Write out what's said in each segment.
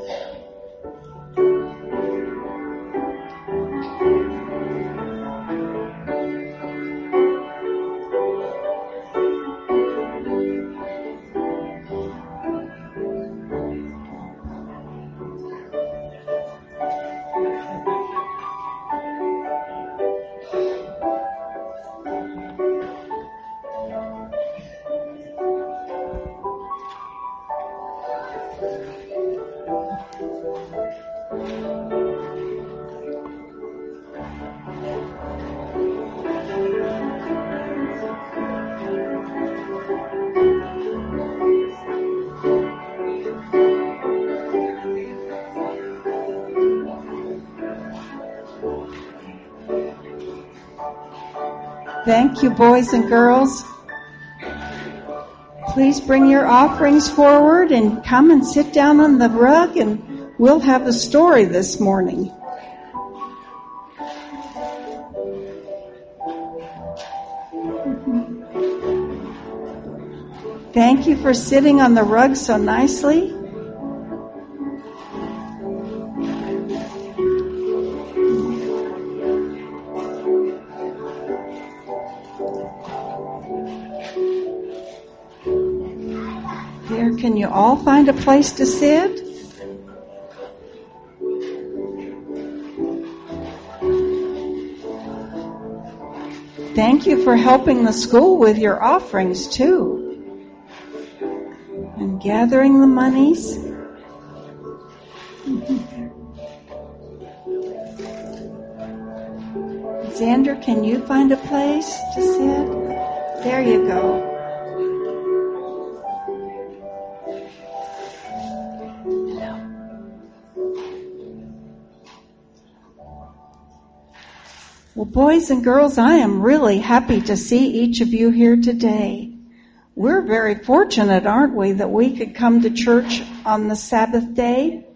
Thank you, boys and girls. Please bring your offerings forward and come and sit down on the rug, and we'll have a story this morning. Thank you for sitting on the rug so nicely. Can you all find a place to sit? Thank you for helping the school with your offerings too. And gathering the monies. Xander, can you find a place to sit? There you go. Well, boys and girls, I am really happy to see each of you here today. We're very fortunate, aren't we, that we could come to church on the Sabbath day?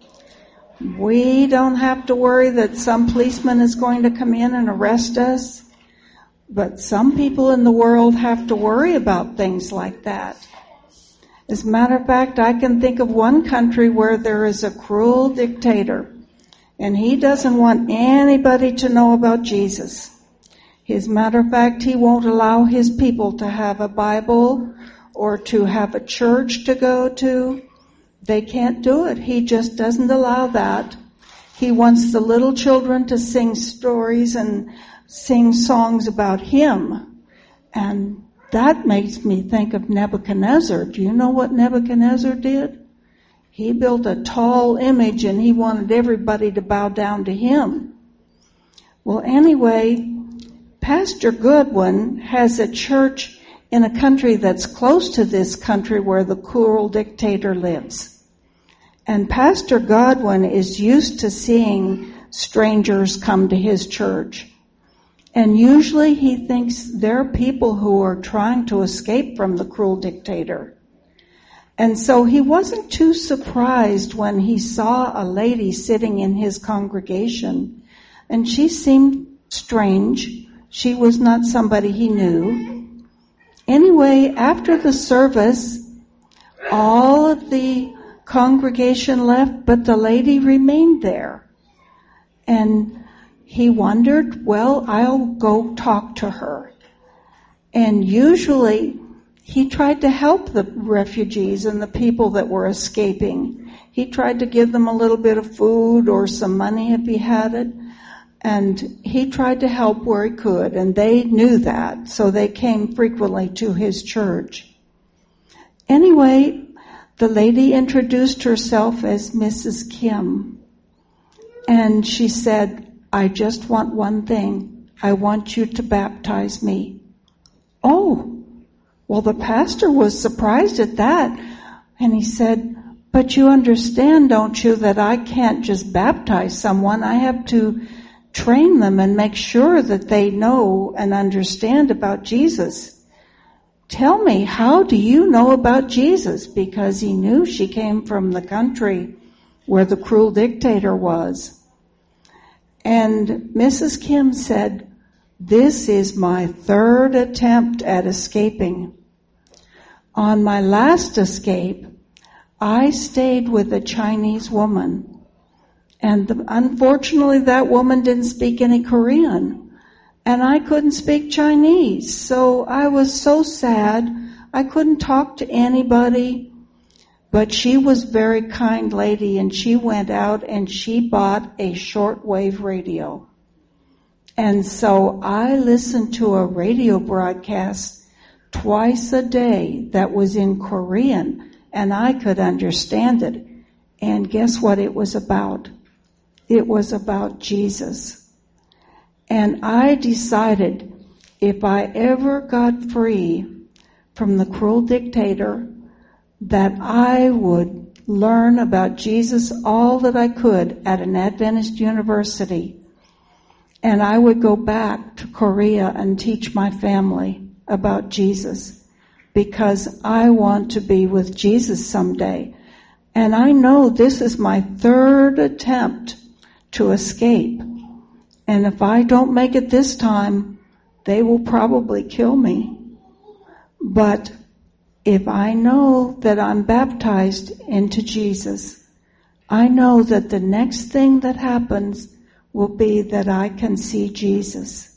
We don't have to worry that some policeman is going to come in and arrest us. But some people in the world have to worry about things like that. As a matter of fact, I can think of one country where there is a cruel dictator. And he doesn't want anybody to know about Jesus. As a matter of fact, he won't allow his people to have a Bible or to have a church to go to. They can't do it. He just doesn't allow that. He wants the little children to sing stories and sing songs about him. And that makes me think of Nebuchadnezzar. Do you know what Nebuchadnezzar did? He built a tall image and he wanted everybody to bow down to him. Well, anyway, Pastor Goodwin has a church in a country that's close to this country where the cruel dictator lives. And Pastor Godwin is used to seeing strangers come to his church. And usually he thinks they're people who are trying to escape from the cruel dictator. And so he wasn't too surprised when he saw a lady sitting in his congregation. And she seemed strange. She was not somebody he knew. Anyway, after the service, all of the congregation left, but the lady remained there. And he wondered, well, I'll go talk to her. And usually he tried to help the refugees and the people that were escaping. He tried to give them a little bit of food or some money if he had it. And he tried to help where he could, and they knew that, so they came frequently to his church. Anyway, the lady introduced herself as Mrs. Kim. And she said, I just want one thing. I want you to baptize me. Oh! Well, the pastor was surprised at that, and he said, but you understand, don't you, that I can't just baptize someone. I have to train them and make sure that they know and understand about Jesus. Tell me, how do you know about Jesus? Because he knew she came from the country where the cruel dictator was. And Mrs. Kim said, this is my third attempt at escaping. On my last escape, I stayed with a Chinese woman. And unfortunately, that woman didn't speak any Korean. And I couldn't speak Chinese. So I was so sad. I couldn't talk to anybody. But she was a very kind lady, and she went out and she bought a shortwave radio. And so I listened to a radio broadcast twice a day that was in Korean, and I could understand it. And guess what it was about? It was about Jesus. And I decided if I ever got free from the cruel dictator, that I would learn about Jesus all that I could at an Adventist university. And I would go back to Korea and teach my family about Jesus, because I want to be with Jesus someday. And I know this is my third attempt to escape. And if I don't make it this time, they will probably kill me. But if I know that I'm baptized into Jesus, I know that the next thing that happens will be that I can see Jesus.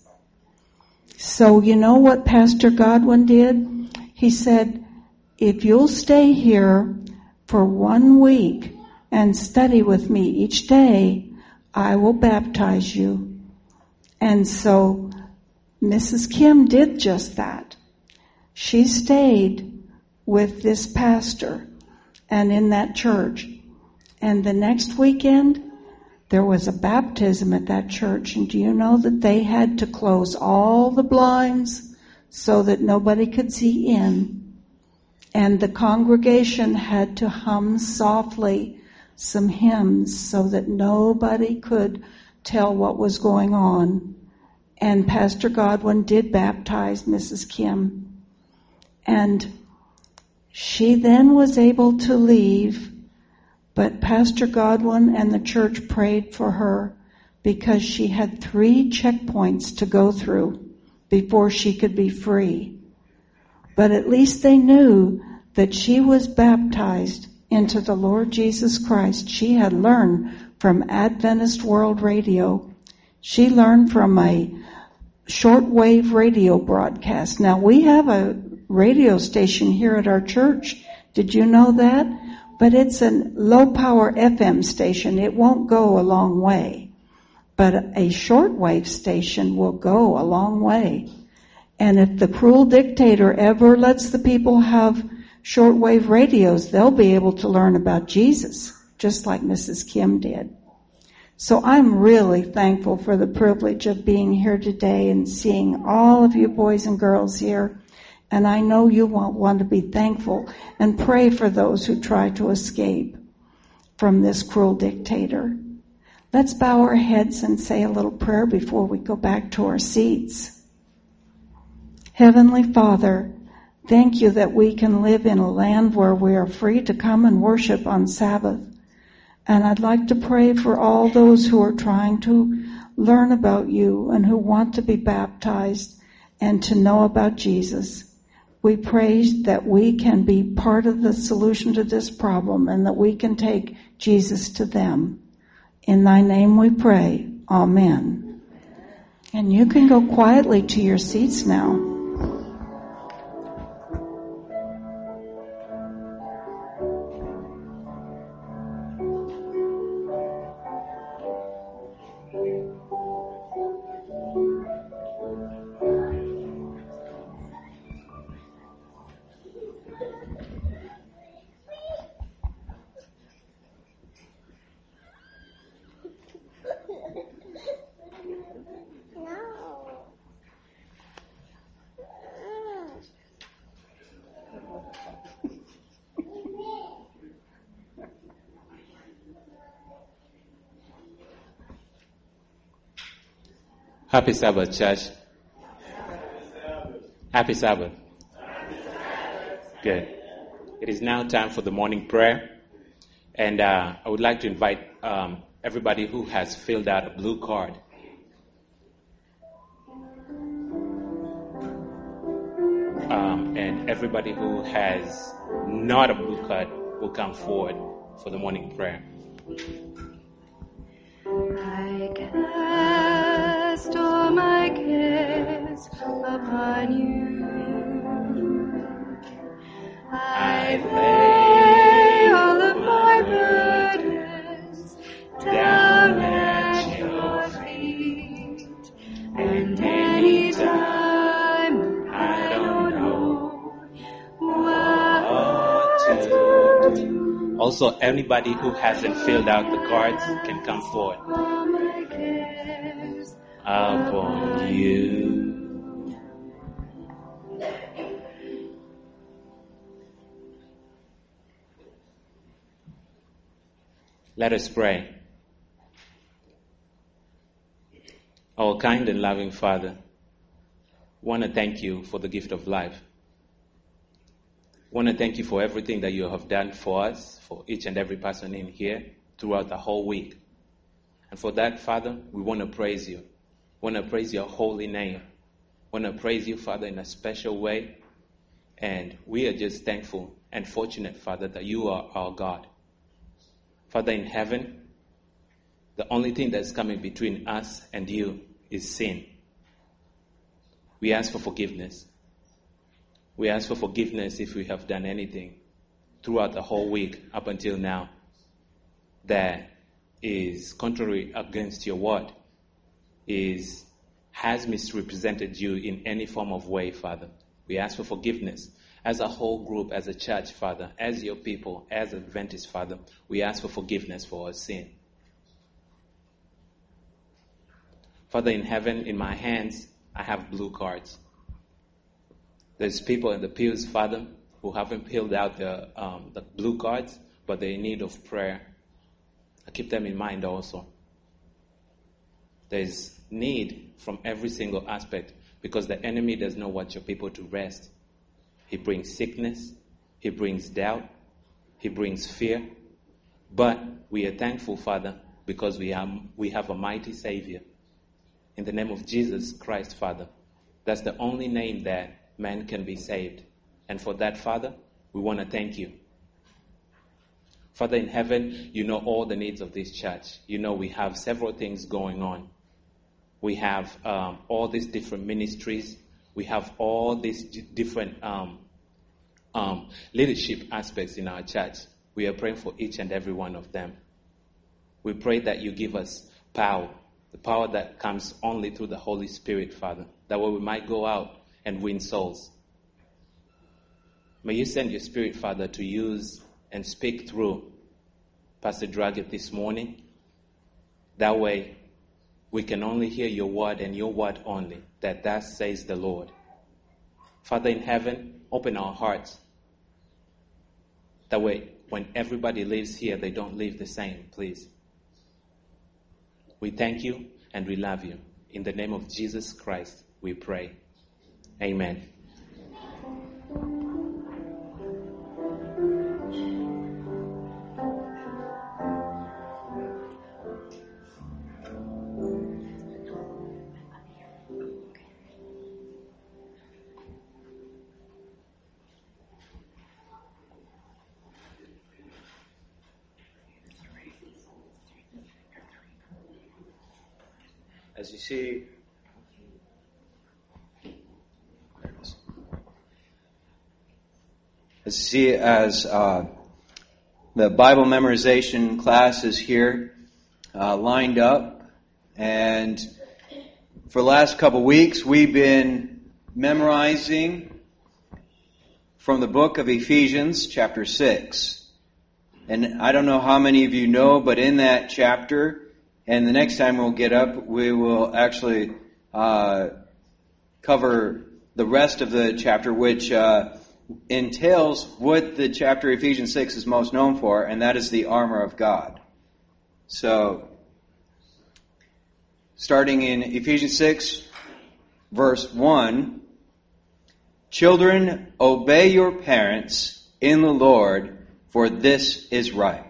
So you know what Pastor Godwin did? He said, if you'll stay here for 1 week and study with me each day, I will baptize you. And so Mrs. Kim did just that. She stayed with this pastor and in that church. And the next weekend, there was a baptism at that church. And do you know that they had to close all the blinds so that nobody could see in? And the congregation had to hum softly some hymns so that nobody could tell what was going on. And Pastor Godwin did baptize Mrs. Kim. And she then was able to leave, but Pastor Godwin and the church prayed for her because she had 3 checkpoints to go through before she could be free. But at least they knew that she was baptized into the Lord Jesus Christ. She had learned from Adventist World Radio. She learned from a shortwave radio broadcast. Now, we have a radio station here at our church. Did you know that? But it's a low-power FM station. It won't go a long way. But a shortwave station will go a long way. And if the cruel dictator ever lets the people have shortwave radios, they'll be able to learn about Jesus, just like Mrs. Kim did. So I'm really thankful for the privilege of being here today and seeing all of you boys and girls here. And I know you won't want to be thankful and pray for those who try to escape from this cruel dictator. Let's bow our heads and say a little prayer before we go back to our seats. Heavenly Father, thank you that we can live in a land where we are free to come and worship on Sabbath. And I'd like to pray for all those who are trying to learn about you and who want to be baptized and to know about Jesus. We pray that we can be part of the solution to this problem and that we can take Jesus to them. In thy name we pray. Amen. And you can go quietly to your seats now. Happy Sabbath, church. Happy Sabbath. Good. It is now time for the morning prayer. And I would like to invite everybody who has filled out a blue card. And everybody who has not a blue card will come forward for the morning prayer. I cast all my cares upon you. I lay all of my burdens down at your feet. And anytime I don't know what to do. Also, anybody who hasn't filled out the cards can come forward. All my cares Upon you. Let us pray. Our kind and loving Father, want to thank you for the gift of life. Want to thank you for everything that you have done for us, for each and every person in here throughout the whole week. And for that, Father, we want to praise you. Want to praise your holy name. Want to praise you, Father, in a special way. And we are just thankful and fortunate, Father, that you are our God. Father in heaven, the only thing that's coming between us and you is sin. We ask for forgiveness. We ask for forgiveness if we have done anything throughout the whole week up until now that is contrary against your word, has misrepresented you in any form of way, Father. We ask for forgiveness. As a whole group, as a church, Father, as your people, as Adventists, Father, we ask for forgiveness for our sin. Father in heaven, in my hands, I have blue cards. There's people in the pews, Father, who haven't filled out the blue cards, but they're in need of prayer. I keep them in mind also. There's need from every single aspect because the enemy does not want your people to rest. He brings sickness. He brings doubt. He brings fear. But we are thankful, Father, because we have a mighty Savior. In the name of Jesus Christ, Father. That's the only name that man can be saved. And for that, Father, we want to thank you. Father in heaven, you know all the needs of this church. You know we have several things going on. We have all these different ministries. We have all these different leadership aspects in our church. We are praying for each and every one of them. We pray that you give us power, the power that comes only through the Holy Spirit, Father, that way we might go out and win souls. May you send your Spirit, Father, to use and speak through Pastor Draggett this morning. That way we can only hear your word and your word only, that thus says the Lord. Father in heaven, open our hearts. That way, when everybody leaves here, they don't leave the same, please. We thank you and we love you. In the name of Jesus Christ, we pray. Amen. As you see, as the Bible memorization class is here, lined up, and for the last couple weeks we've been memorizing from the book of Ephesians, chapter 6. And I don't know how many of you know, but in that chapter, and the next time we'll get up, we will actually cover the rest of the chapter, which entails what the chapter Ephesians 6 is most known for, and that is the armor of God. So, starting in Ephesians 6, verse 1, "Children, obey your parents in the Lord, for this is right."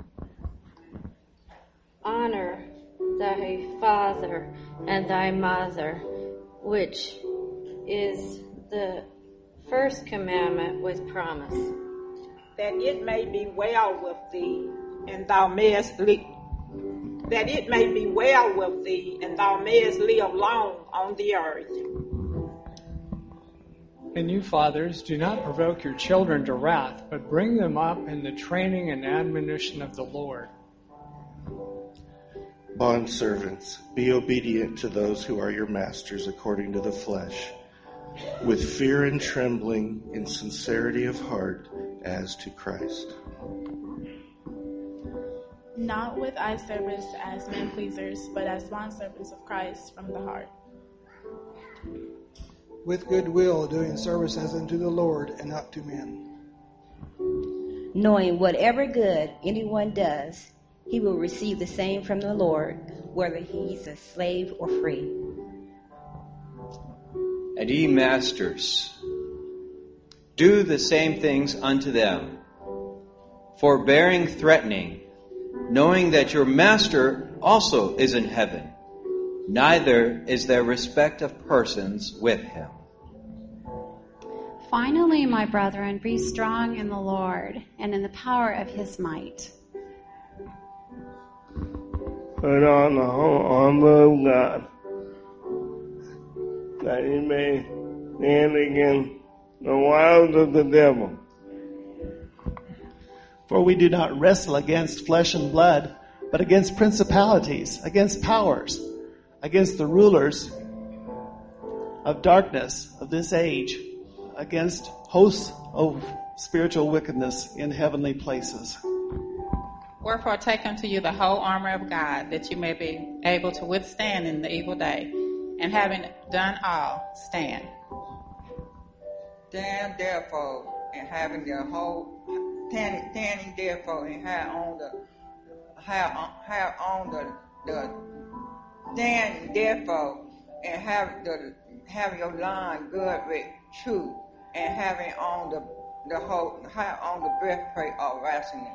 Honor thy father and thy mother, which is the first commandment with promise, that it may be well with thee, and thou mayest live long on the earth. And you, fathers, do not provoke your children to wrath, but bring them up in the training and admonition of the Lord. Bondservants, be obedient to those who are your masters according to the flesh, with fear and trembling, in sincerity of heart, as to Christ. Not with eye service as men pleasers, but as bondservants of Christ from the heart. With good will, doing service as unto the Lord and not to men. Knowing whatever good anyone does, he will receive the same from the Lord, whether he's a slave or free. And ye masters, do the same things unto them, forbearing threatening, knowing that your master also is in heaven. Neither is there respect of persons with him. Finally, my brethren, be strong in the Lord and in the power of his might. Put on the whole armor of God, that ye may stand against the wiles of the devil. For we do not wrestle against flesh and blood, but against principalities, against powers, against the rulers of darkness of this age, against hosts of spiritual wickedness in heavenly places. Wherefore take unto you the whole armor of God, that you may be able to withstand in the evil day, and having done all, stand. Stand therefore, and having the whole standing therefore, and have on the stand therefore, and have your line good with truth, and having on the breastplate of righteousness.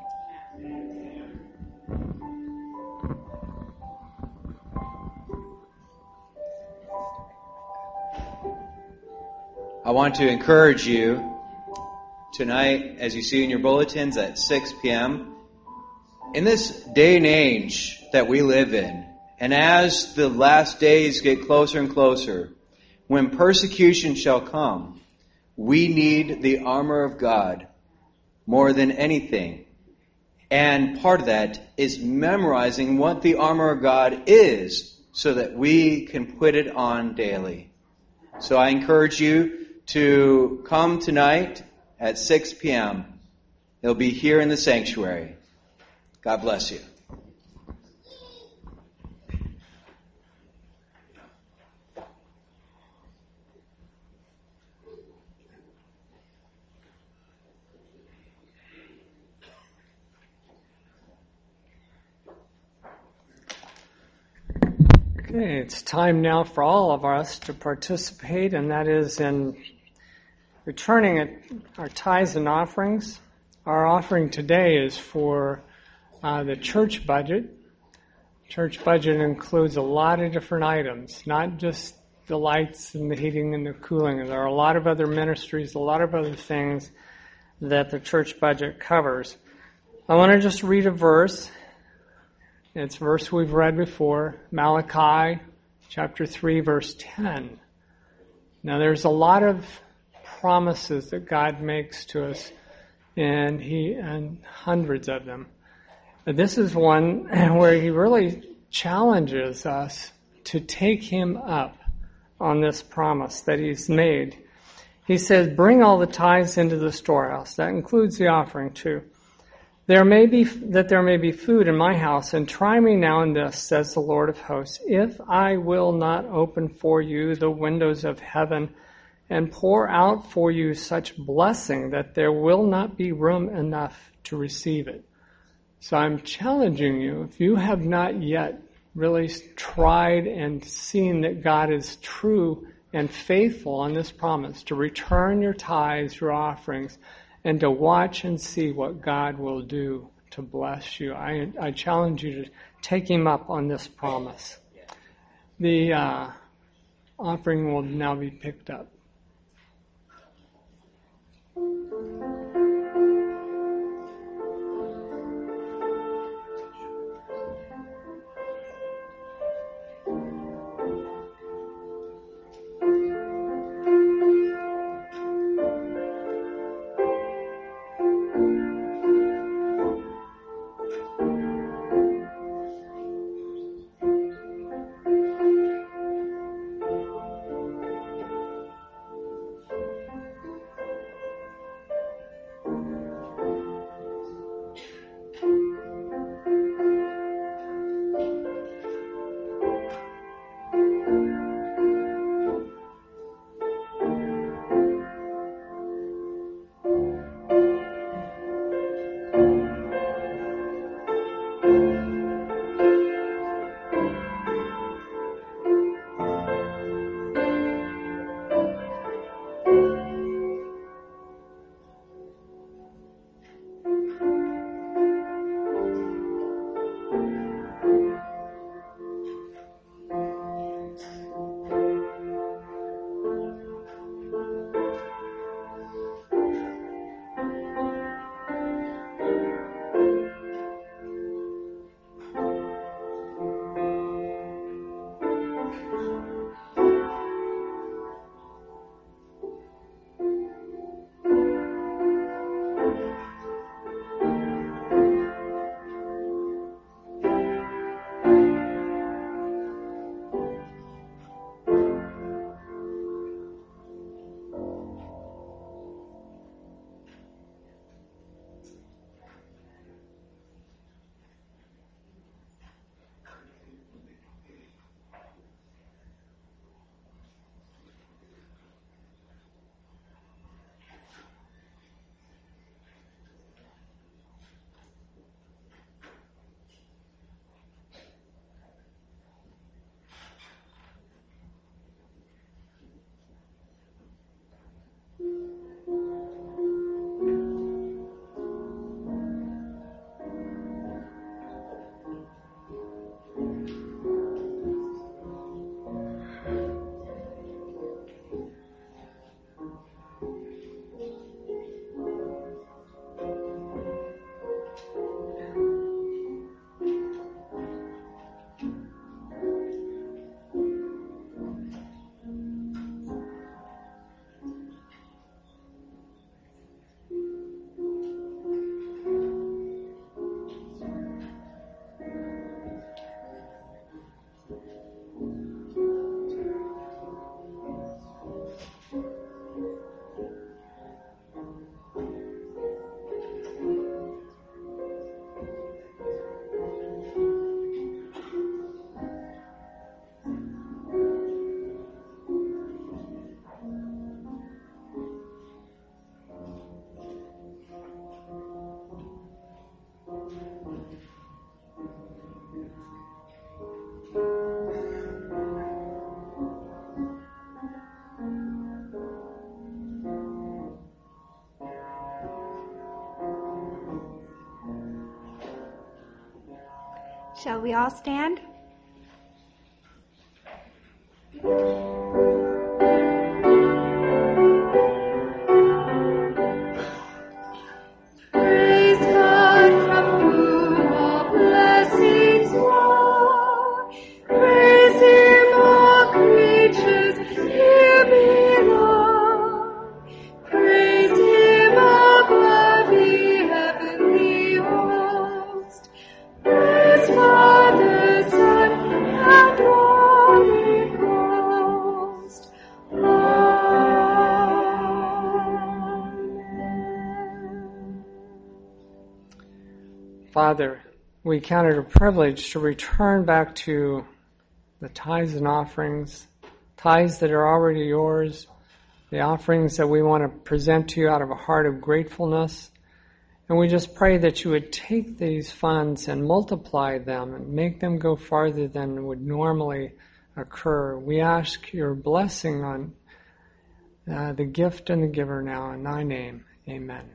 I want to encourage you tonight, as you see in your bulletins at 6 p.m., in this day and age that we live in, and as the last days get closer and closer, when persecution shall come, we need the armor of God more than anything. And part of that is memorizing what the armor of God is so that we can put it on daily. So I encourage you to come tonight at 6 p.m. It'll be here in the sanctuary. God bless you. Okay, it's time now for all of us to participate, and that is in returning our tithes and offerings. Our offering today is for the church budget. Church budget includes a lot of different items, not just the lights and the heating and the cooling. There are a lot of other ministries, a lot of other things that the church budget covers. I want to just read a verse. It's a verse we've read before, Malachi chapter 3, verse 10. Now there's a lot of promises that God makes to us, and hundreds of them. But this is one where he really challenges us to take him up on this promise that he's made. He says, bring all the tithes into the storehouse. That includes the offering too. There may be food in my house, and try me now in this, says the Lord of hosts, if I will not open for you the windows of heaven and pour out for you such blessing that there will not be room enough to receive it. So I'm challenging you, if you have not yet really tried and seen that God is true and faithful on this promise, to return your tithes, your offerings, and to watch and see what God will do to bless you. I challenge you to take him up on this promise. The offering will now be picked up. Shall we all stand? Praise God from whom all blessings flow. Praise Him, all creatures here below. Praise Him above the heavenly host. Praise Father, Son, and Holy Ghost. Father, we count it a privilege to return back to the tithes and offerings, tithes that are already yours, the offerings that we want to present to you out of a heart of gratefulness. And we just pray that you would take these funds and multiply them and make them go farther than would normally occur. We ask your blessing on the gift and the giver now in thy name. Amen.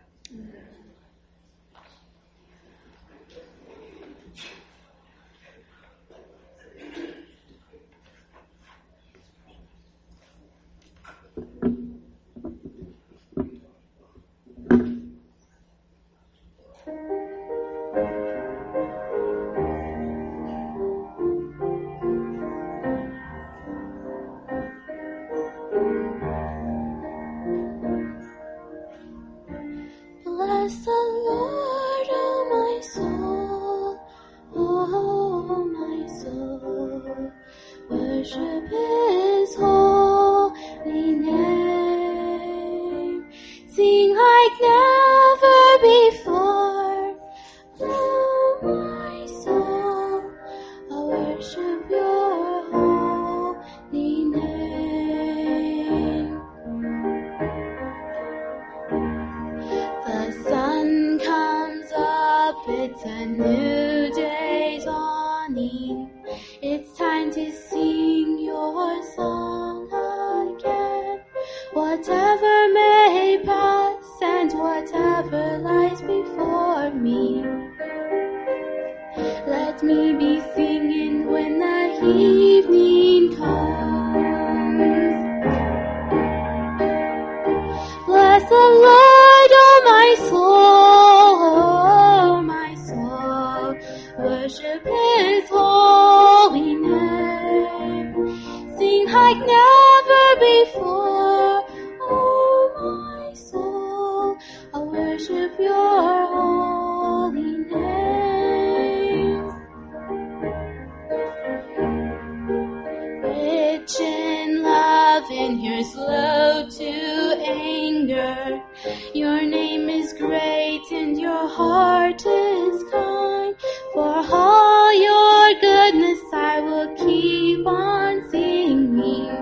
Bless the Lord, oh my soul, oh my soul. Worship His holy name. Sing like never before, oh my soul. I worship your holy name. The sun comes up, it's a new day dawning. It's time to sing your song again. Whatever may pass and whatever lies before me, let me be singing when the evening comes. Bless the Lord, oh my soul, worship His holy name. Sing like never before, oh my soul, I worship your holy name. Rich in love and you're slow to anger. Your name is great and your heart is kind. For all your goodness I will keep on singing.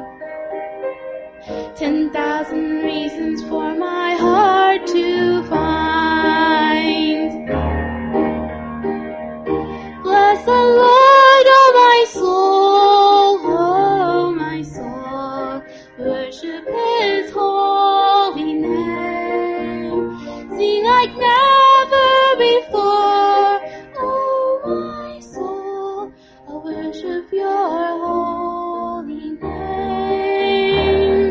10,000 reasons for my heart to find. Bless the Lord, oh my soul, worship His holy name. Sing like never before, oh my soul, I worship your holy name.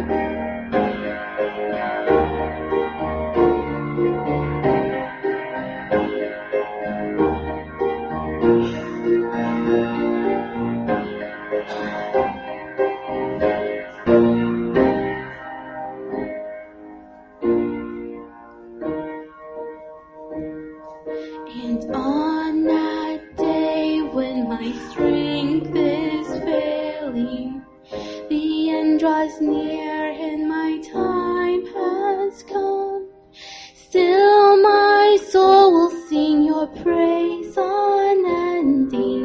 And on that day when my strength is failing, the end draws near and my time has come. Still my soul will sing your praise unending.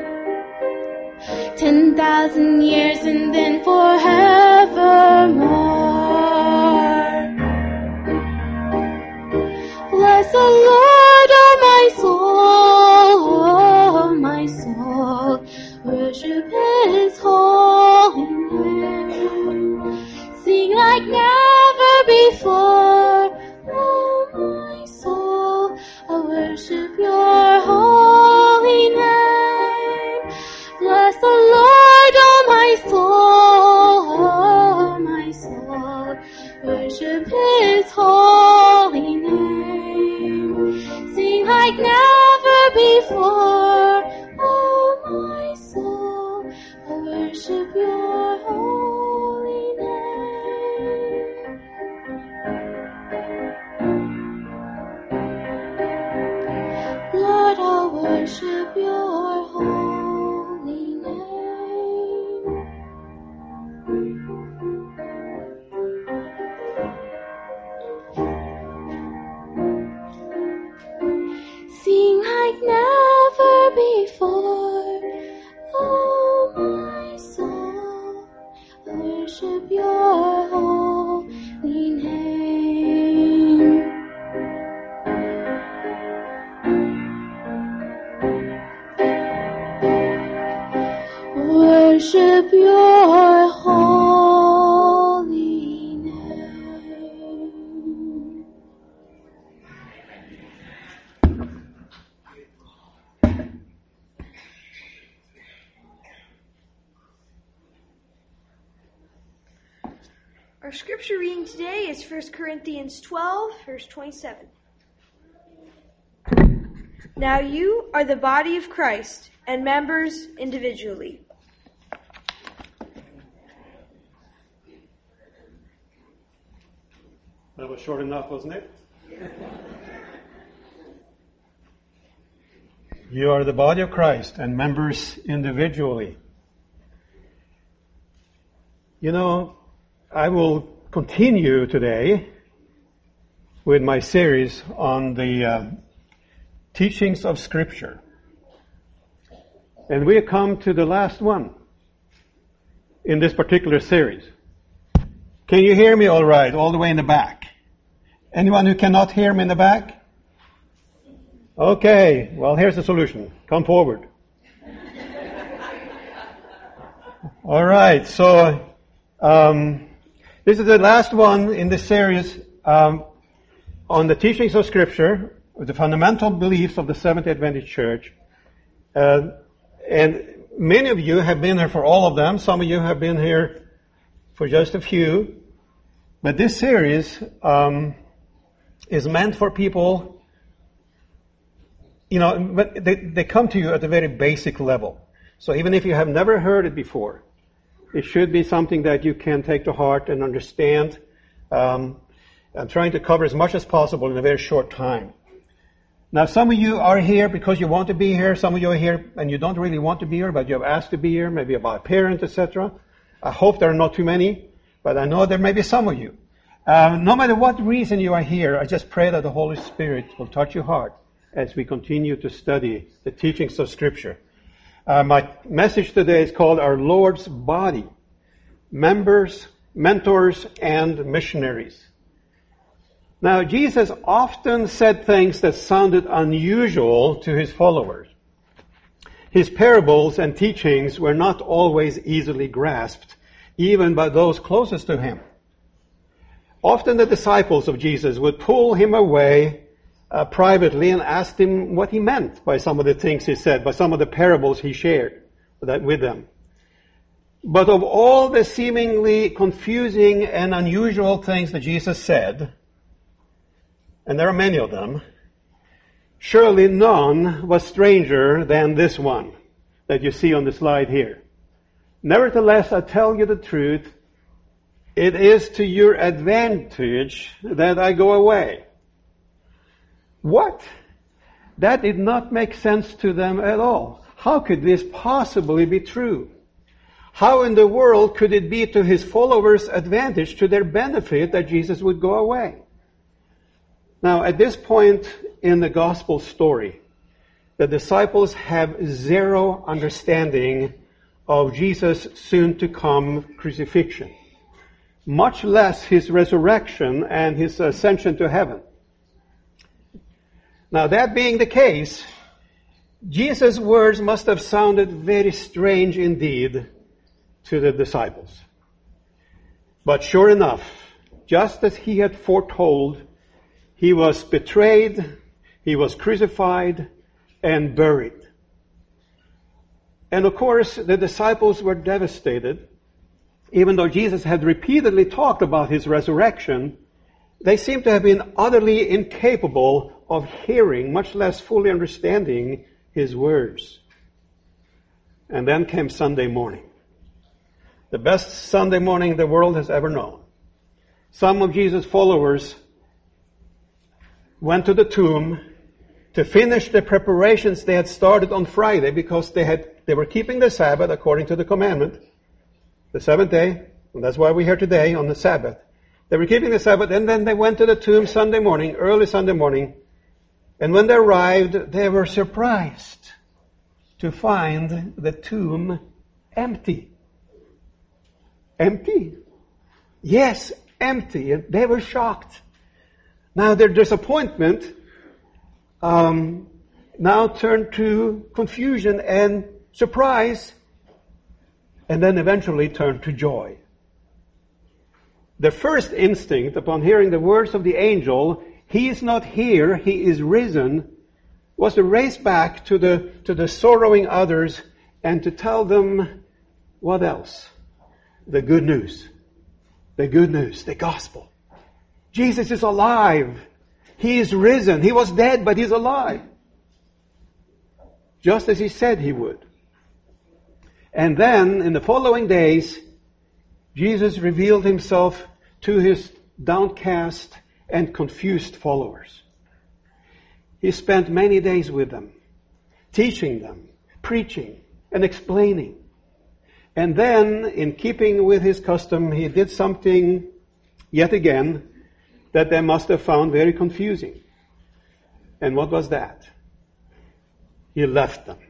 10,000 years and then forevermore. Bless the Lord, oh my soul, worship His holy name. Sing like never before, oh my soul, I worship your holy name. worship your holy name. Our scripture reading today is 1 Corinthians 12, verse 27. Now you are the body of Christ, and members individually. That was short enough, wasn't it? You are the body of Christ and members individually. You know, I will continue today with my series on the teachings of Scripture. And we have come to the last one in this particular series. Can you hear me all right, all the way in the back? Anyone who cannot hear me in the back? Okay, well, here's the solution. Come forward. All right, so this is the last one in this series on the teachings of Scripture, the fundamental beliefs of the Seventh-day Adventist Church. And many of you have been here for all of them. Some of you have been here for just a few. But this series is meant for people, you know, but they come to you at a very basic level. So even if you have never heard it before, it should be something that you can take to heart and understand. I'm trying to cover as much as possible in a very short time. Now, some of you are here because you want to be here. Some of you are here and you don't really want to be here, but you have asked to be here, maybe by a parent, etc. I hope there are not too many, but I know there may be some of you. No matter what reason you are here, I just pray that the Holy Spirit will touch your heart as we continue to study the teachings of Scripture. My message today is called Our Lord's Body, Members, Mentors, and Missionaries. Now, Jesus often said things that sounded unusual to his followers. His parables and teachings were not always easily grasped, even by those closest to him. Often the disciples of Jesus would pull him away privately and ask him what he meant by some of the things he said, by some of the parables he shared with them. But of all the seemingly confusing and unusual things that Jesus said, and there are many of them, surely none was stranger than this one that you see on the slide here. Nevertheless, I tell you the truth, it is to your advantage that I go away. What? That did not make sense to them at all. How could this possibly be true? How in the world could it be to his followers' advantage, to their benefit, that Jesus would go away? Now, at this point in the gospel story, the disciples have zero understanding of Jesus' soon-to-come crucifixion, much less his resurrection and his ascension to heaven. Now, that being the case, Jesus' words must have sounded very strange indeed to the disciples. But sure enough, just as he had foretold, he was betrayed, he was crucified, and buried. And of course, the disciples were devastated. Even though Jesus had repeatedly talked about his resurrection, they seemed to have been utterly incapable of hearing, much less fully understanding his words. And then came Sunday morning. The best Sunday morning the world has ever known. Some of Jesus' followers went to the tomb to finish the preparations they had started on Friday, because they were keeping the Sabbath according to the commandment, the seventh day, and that's why we're here today on the Sabbath. They were keeping the Sabbath, and then they went to the tomb Sunday morning, early Sunday morning, and when they arrived, they were surprised to find the tomb empty. Empty? Yes, empty. And they were shocked. Now their disappointment now turned to confusion and surprise. and then eventually turned to joy. The first instinct upon hearing the words of the angel, "He is not here, he is risen," was to race back to the sorrowing others and to tell them what else? The good news. The good news, the gospel. Jesus is alive. He is risen. He was dead, but he's alive. Just as he said he would. And then, in the following days, Jesus revealed himself to his downcast and confused followers. He spent many days with them, teaching them, preaching, and explaining. And then, in keeping with his custom, he did something, yet again, that they must have found very confusing. And what was that? He left them.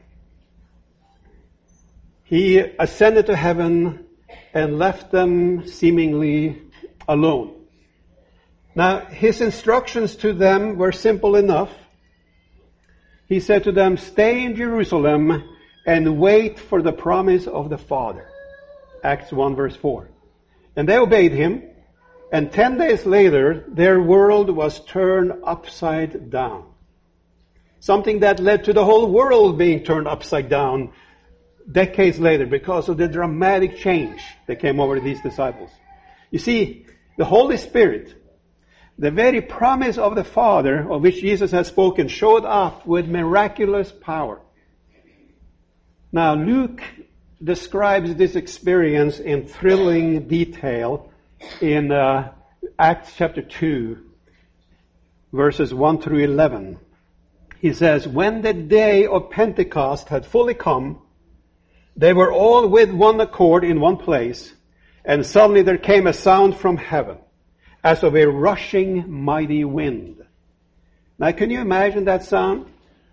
He ascended to heaven and left them seemingly alone. Now, his instructions to them were simple enough. He said to them, "Stay in Jerusalem and wait for the promise of the Father." Acts 1 verse 4. And they obeyed him, and 10 days later, their world was turned upside down. Something that led to the whole world being turned upside down decades later because of the dramatic change that came over these disciples. You see, the Holy Spirit, the very promise of the Father of which Jesus has spoken, showed up with miraculous power. Now, Luke describes this experience in thrilling detail in Acts chapter 2, verses 1 through 11. He says, "When the day of Pentecost had fully come, they were all with one accord in one place, and suddenly there came a sound from heaven, as of a rushing mighty wind." Now, can you imagine that sound?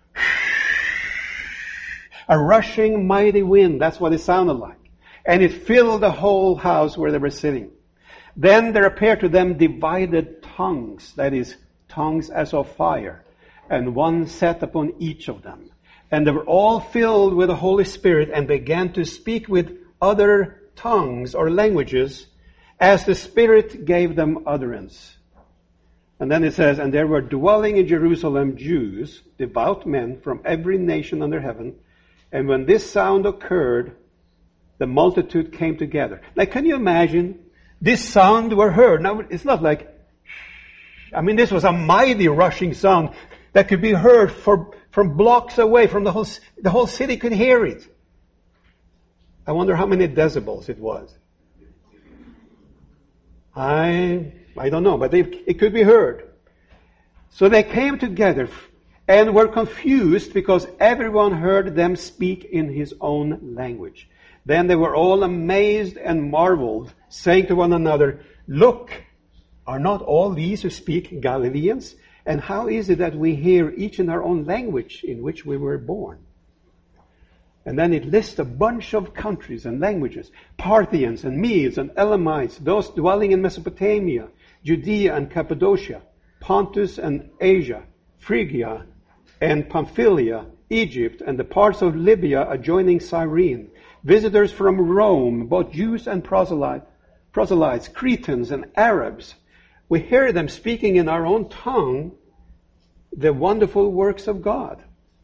A rushing mighty wind, that's what it sounded like. And it filled the whole house where they were sitting. Then there appeared to them divided tongues, that is, tongues as of fire, and one sat upon each of them. And they were all filled with the Holy Spirit and began to speak with other tongues or languages as the Spirit gave them utterance. And then it says, "And there were dwelling in Jerusalem Jews, devout men from every nation under heaven. And when this sound occurred, the multitude came together." Now, can you imagine? This sound were heard. Now, it's not like, this was a mighty rushing sound that could be heard from blocks away, from the whole city could hear it. I wonder how many decibels it was. I don't know, but it could be heard. So they came together and were confused because everyone heard them speak in his own language. Then they were all amazed and marveled, saying to one another, "Look, are not all these who speak Galileans? And how is it that we hear each in our own language in which we were born?" And then it lists a bunch of countries and languages: Parthians and Medes and Elamites, those dwelling in Mesopotamia, Judea and Cappadocia, Pontus and Asia, Phrygia and Pamphylia, Egypt and the parts of Libya adjoining Cyrene, visitors from Rome, both Jews and proselytes, Cretans and Arabs. We hear them speaking in our own tongue the wonderful works of God.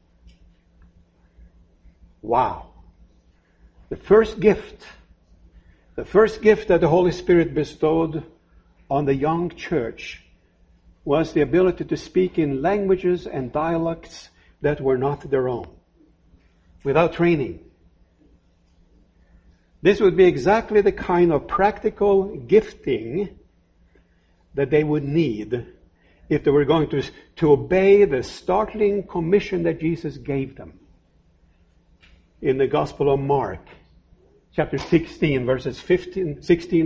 Wow. The first gift that the Holy Spirit bestowed on the young church was the ability to speak in languages and dialects that were not their own, without training. This would be exactly the kind of practical gifting that they would need if they were going to obey the startling commission that Jesus gave them. In the Gospel of Mark, chapter 16, verses 15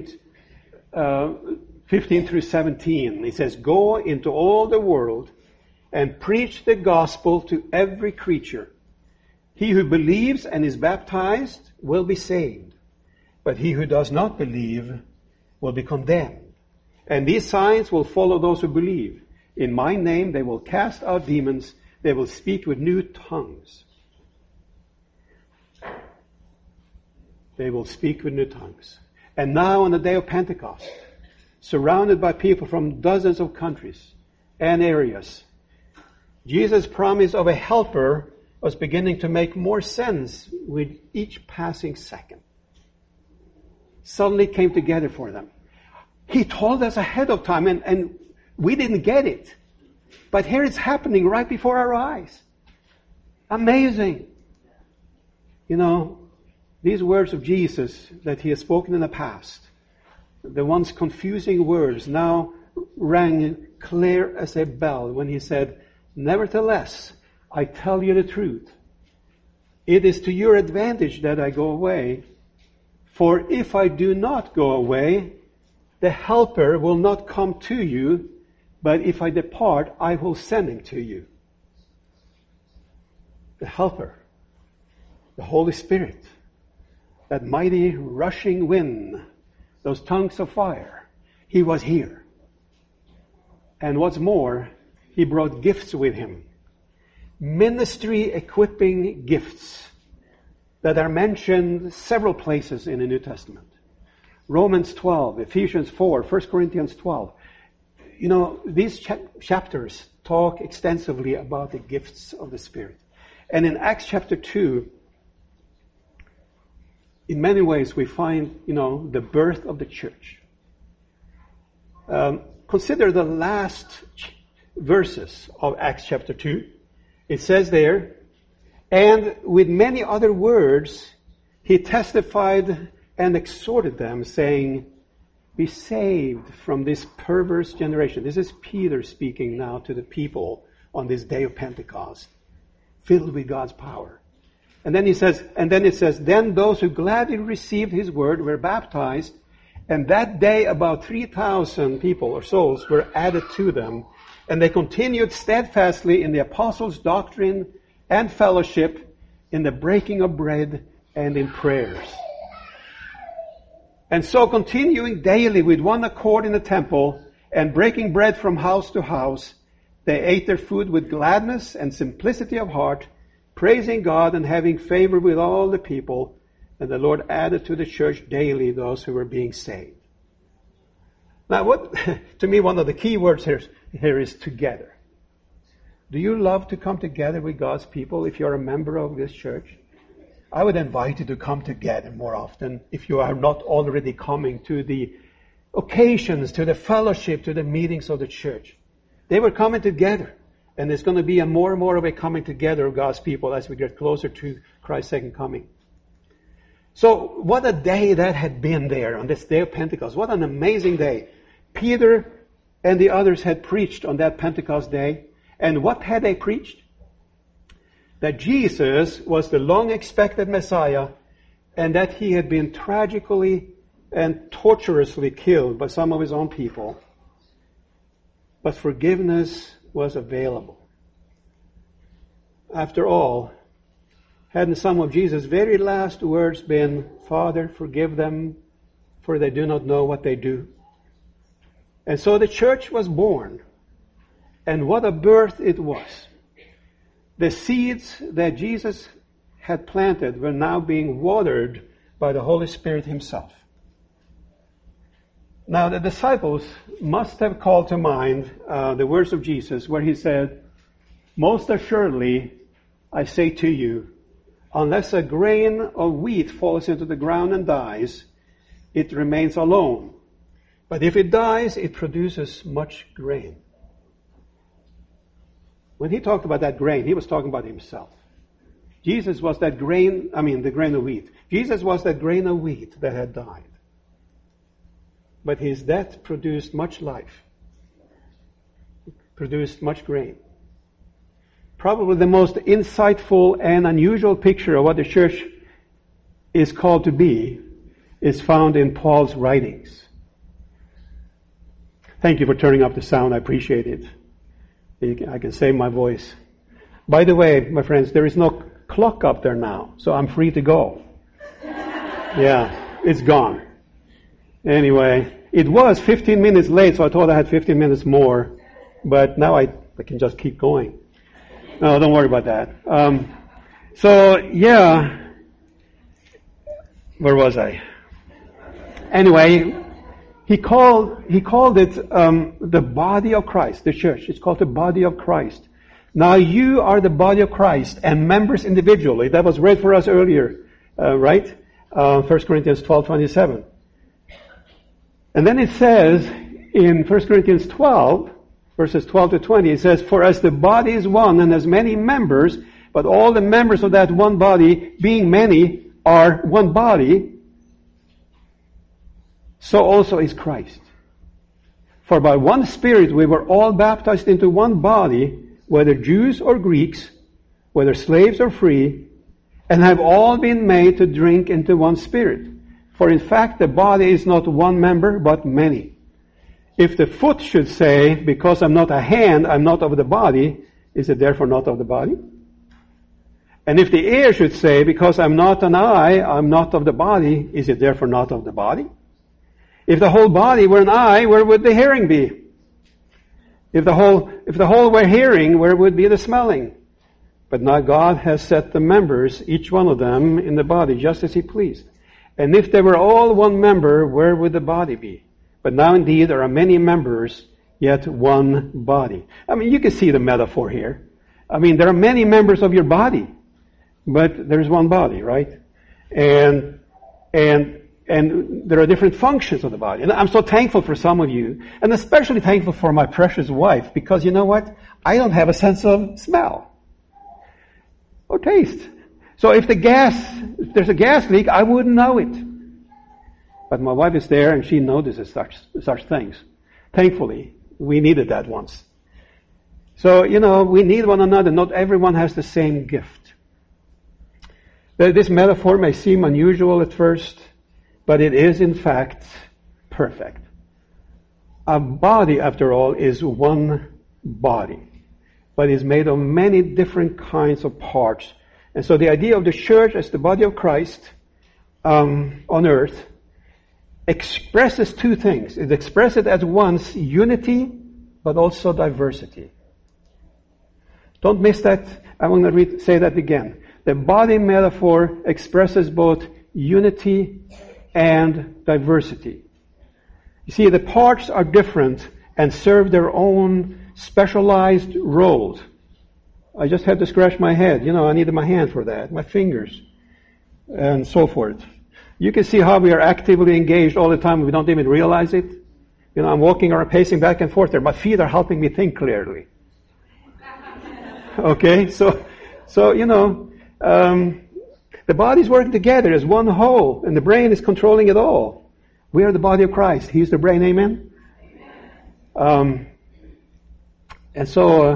through 17, he says, "Go into all the world and preach the gospel to every creature. He who believes and is baptized will be saved, but he who does not believe will be condemned. And these signs will follow those who believe. In my name they will cast out demons. They will speak with new tongues." they will speak with new tongues. And now on the day of Pentecost, surrounded by people from dozens of countries and areas, Jesus' promise of a helper was beginning to make more sense with each passing second. Suddenly came together for them. He told us ahead of time, and we didn't get it. But here it's happening right before our eyes. Amazing. You know, these words of Jesus that he has spoken in the past, the once confusing words, now rang clear as a bell when he said, "Nevertheless, I tell you the truth. It is to your advantage that I go away. For if I do not go away, the Helper will not come to you, but if I depart, I will send him to you." The Helper, the Holy Spirit, that mighty rushing wind, those tongues of fire, he was here. And what's more, he brought gifts with him. Ministry equipping gifts that are mentioned several places in the New Testament. Romans 12, Ephesians 4, 1 Corinthians 12. You know, these chapters talk extensively about the gifts of the Spirit. And in Acts chapter 2, in many ways we find, the birth of the church. Consider the last verses of Acts chapter 2. It says there, "And with many other words, he testified and exhorted them, saying, 'Be saved from this perverse generation.'" This is Peter speaking now to the people on this day of Pentecost, filled with God's power. And then it says, "Then those who gladly received his word were baptized, and that day about 3,000 people or souls were added to them. And they continued steadfastly in the apostles' doctrine and fellowship, in the breaking of bread and in prayers. And so continuing daily with one accord in the temple and breaking bread from house to house, they ate their food with gladness and simplicity of heart, praising God and having favor with all the people. And the Lord added to the church daily those who were being saved." Now, to me, one of the key words here is together. Do you love to come together with God's people if you're a member of this church? I would invite you to come together more often if you are not already coming to the occasions, to the fellowship, to the meetings of the church. They were coming together, and there's going to be more and more of a coming together of God's people as we get closer to Christ's second coming. So what a day that had been there on this day of Pentecost. What an amazing day. Peter and the others had preached on that Pentecost day. And what had they preached? That Jesus was the long-expected Messiah, and that he had been tragically and torturously killed by some of his own people. But forgiveness was available. After all, hadn't some of Jesus' very last words been, "Father, forgive them, for they do not know what they do"? And so the church was born. And what a birth it was. The seeds that Jesus had planted were now being watered by the Holy Spirit himself. Now the disciples must have called to mind the words of Jesus where he said, "Most assuredly, I say to you, unless a grain of wheat falls into the ground and dies, it remains alone. But if it dies, it produces much grain." When he talked about that grain, he was talking about himself. Jesus was that grain, the grain of wheat. Jesus was that grain of wheat that had died. But his death produced much life, produced much grain. Probably the most insightful and unusual picture of what the church is called to be is found in Paul's writings. Thank you for turning up the sound. I appreciate it. I can save my voice. By the way, my friends, there is no clock up there now, so I'm free to go. Yeah, it's gone. Anyway, it was 15 minutes late, so I thought I had 15 minutes more, but now I can just keep going. No, don't worry about that. Where was I? Anyway, he called it the body of Christ, the church. It's called the body of Christ. Now you are the body of Christ and members individually. That was read for us earlier, right? 1 Corinthians 12:27. And then it says in 1 Corinthians 12, verses 12 to 20, it says, "For as the body is one and has many members, but all the members of that one body, being many, are one body, so also is Christ. For by one Spirit we were all baptized into one body, whether Jews or Greeks, whether slaves or free, and have all been made to drink into one Spirit. For in fact the body is not one member, but many. If the foot should say, because I'm not a hand, I'm not of the body, is it therefore not of the body? And if the ear should say, because I'm not an eye, I'm not of the body, is it therefore not of the body? If the whole body were an eye, where would the hearing be? If the whole were hearing, where would be the smelling? But now God has set the members, each one of them, in the body, just as He pleased. And if they were all one member, where would the body be? But now indeed there are many members, yet one body." I mean, you can see the metaphor here. I mean, there are many members of your body, but there's one body, right? And there are different functions of the body. And I'm so thankful for some of you, and especially thankful for my precious wife, because you know what? I don't have a sense of smell or taste. So if there's a gas leak, I wouldn't know it. But my wife is there and she notices such things. Thankfully, we needed that once. So, we need one another. Not everyone has the same gift. This metaphor may seem unusual at first, but it is in fact perfect. A body, after all, is one body, but is made of many different kinds of parts. And so the idea of the church as the body of Christ on earth expresses two things. It expresses at once unity, but also diversity. Don't miss that. I want to say that again. The body metaphor expresses both unity and diversity. You see, the parts are different and serve their own specialized roles. I just had to scratch my head. I needed my hand for that, my fingers, and so forth. You can see how we are actively engaged all the time. We don't even realize it. I'm walking or pacing back and forth there. My feet are helping me think clearly. Okay, so the bodies working together as one whole, and the brain is controlling it all. We are the body of Christ. He's the brain. Amen. And so,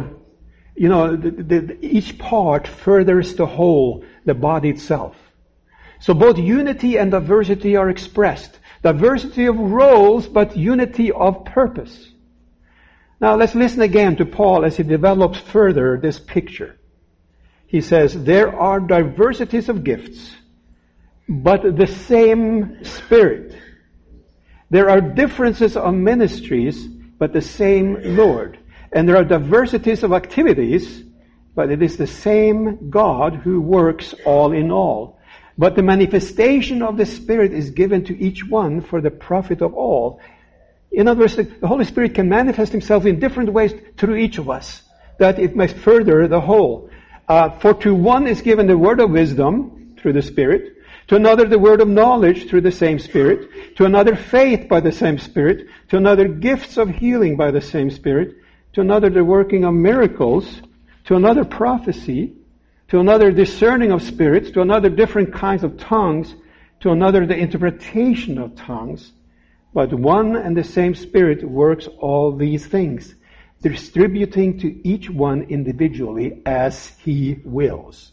each part furthers the whole, the body itself. So both unity and diversity are expressed. Diversity of roles, but unity of purpose. Now let's listen again to Paul as he develops further this picture. He says, "There are diversities of gifts, but the same Spirit. There are differences of ministries, but the same Lord. And there are diversities of activities, but it is the same God who works all in all. But the manifestation of the Spirit is given to each one for the profit of all." In other words, the Holy Spirit can manifest Himself in different ways through each of us, that it may further the whole. For to one is given the word of wisdom through the Spirit, to another the word of knowledge through the same Spirit, to another faith by the same Spirit, to another gifts of healing by the same Spirit, to another the working of miracles, to another prophecy, to another discerning of spirits, to another different kinds of tongues, to another the interpretation of tongues. But one and the same Spirit works all these things, distributing to each one individually as He wills.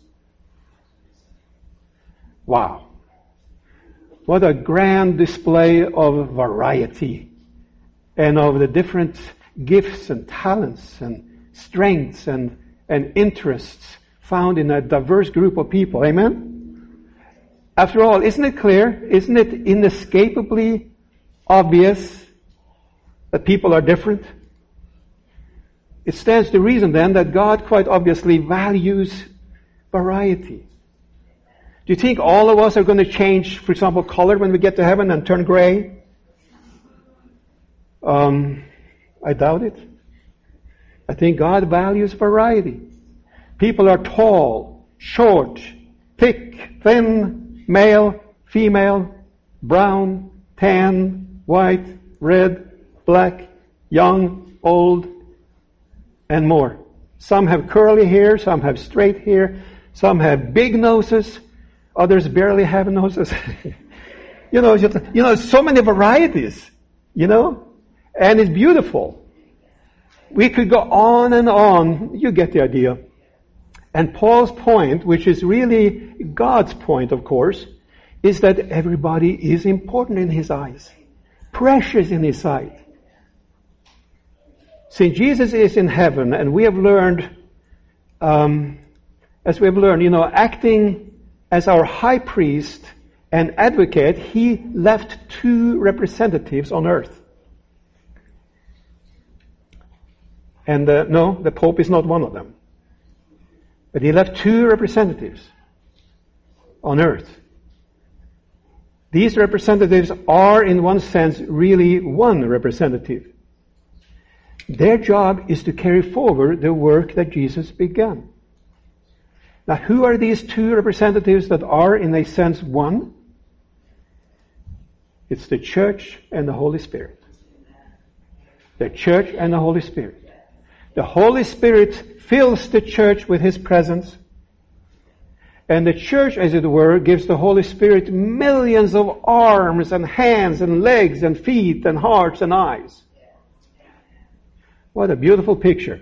Wow. What a grand display of variety and of the different gifts and talents and strengths and interests found in a diverse group of people. Amen? After all, isn't it clear? Isn't it inescapably obvious that people are different? It stands to reason then that God quite obviously values variety. Do you think all of us are going to change, for example, color when we get to heaven and turn gray? I doubt it. I think God values variety. People are tall, short, thick, thin, male, female, brown, tan, white, red, black, young, old, and more. Some have curly hair, some have straight hair, some have big noses, others barely have noses. So many varieties, and it's beautiful. We could go on and on. You get the idea. And Paul's point, which is really God's point, of course, is that everybody is important in his eyes, precious in his sight. See, Jesus is in heaven, and we have learned, acting as our high priest and advocate, he left 2 representatives on earth. And no, the Pope is not one of them. But he left 2 representatives on earth. These representatives are, in one sense, really one representative. Their job is to carry forward the work that Jesus began. Now, who are these 2 representatives that are, in a sense, one? It's the church and the Holy Spirit. The church and the Holy Spirit. The Holy Spirit fills the church with His presence. And the church, as it were, gives the Holy Spirit millions of arms and hands and legs and feet and hearts and eyes. What a beautiful picture.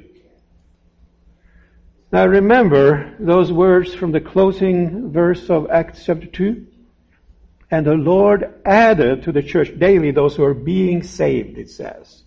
Now remember those words from the closing verse of Acts chapter 2. And the Lord added to the church daily those who are being saved, it says.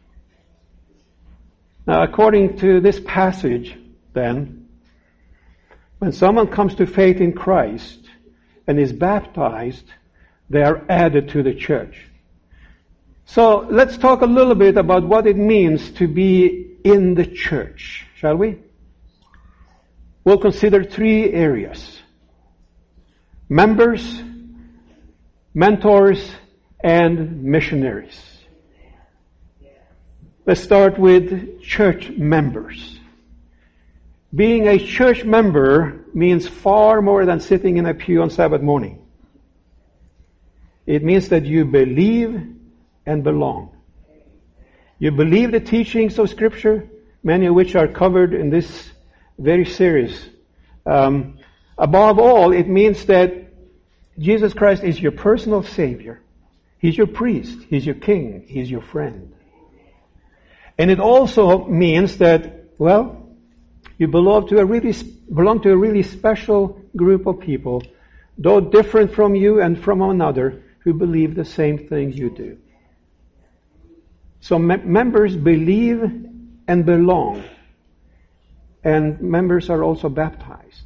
Now, according to this passage, then, when someone comes to faith in Christ and is baptized, they are added to the church. So, let's talk a little bit about what it means to be in the church, shall we? We'll consider 3 areas. Members, mentors, and missionaries. Let's start with church members. Being a church member means far more than sitting in a pew on Sabbath morning. It means that you believe and belong. You believe the teachings of Scripture, many of which are covered in this very series. Above all, it means that Jesus Christ is your personal Savior. He's your priest. He's your king. He's your friend. And it also means that, you belong to a really special group of people, though different from you and from another, who believe the same thing you do. So members believe and belong, and members are also baptized.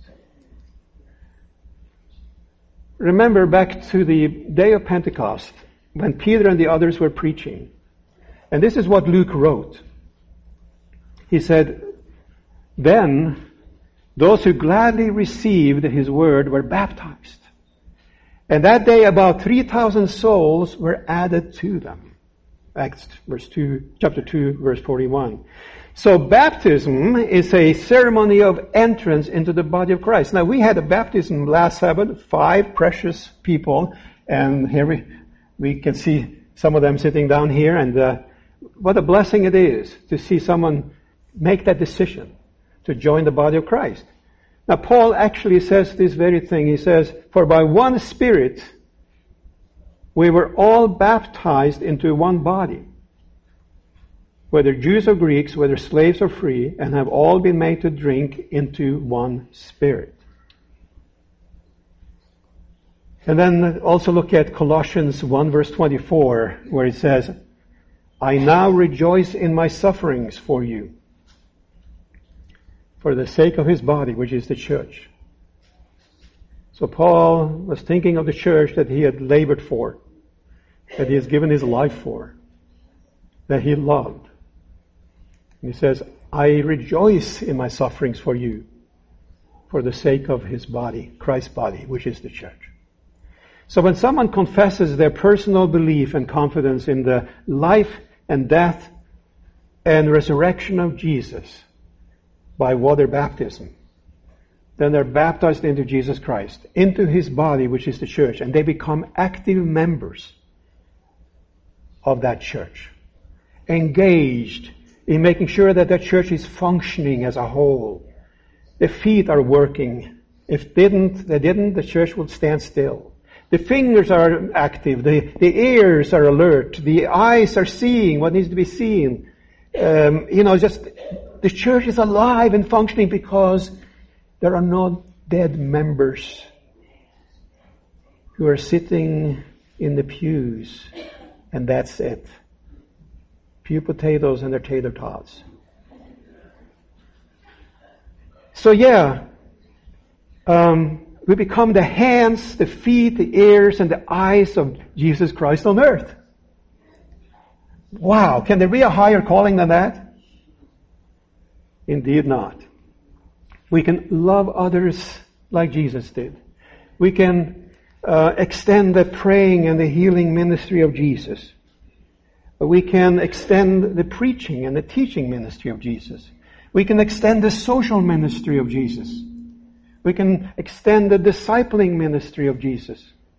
Remember back to the day of Pentecost, when Peter and the others were preaching. And this is what Luke wrote. He said, "Then those who gladly received his word were baptized. And that day about 3,000 souls were added to them." Acts chapter 2, verse 41. So baptism is a ceremony of entrance into the body of Christ. Now we had a baptism last Sabbath, 5 precious people, and here we can see some of them sitting down here, and what a blessing it is to see someone make that decision to join the body of Christ. Now Paul actually says this very thing. He says, "For by one Spirit we were all baptized into one body, whether Jews or Greeks, whether slaves or free, and have all been made to drink into one Spirit." And then also look at Colossians 1 verse 24, where it says, "I now rejoice in my sufferings for you, for the sake of his body, which is the church." So Paul was thinking of the church that he had labored for, that he has given his life for, that he loved. And he says, "I rejoice in my sufferings for you, for the sake of his body, Christ's body, which is the church. So when someone confesses their personal belief and confidence in the life and death and resurrection of Jesus by water baptism, then they're baptized into Jesus Christ, into his body, which is the church, and they become active members of that church, engaged in making sure that that church is functioning as a whole. The feet are working. If they didn't, the church would stand still. The fingers are active. The ears are alert. The eyes are seeing what needs to be seen. The church is alive and functioning because there are no dead members who are sitting in the pews, and that's it. Pew potatoes and their tater tots. So we become the hands, the feet, the ears, and the eyes of Jesus Christ on earth. Wow, can there be a higher calling than that? Indeed not. We can love others like Jesus did. We can extend the praying and the healing ministry of Jesus. We can extend the preaching and the teaching ministry of Jesus. We can extend the social ministry of Jesus. We can extend the discipling ministry of Jesus.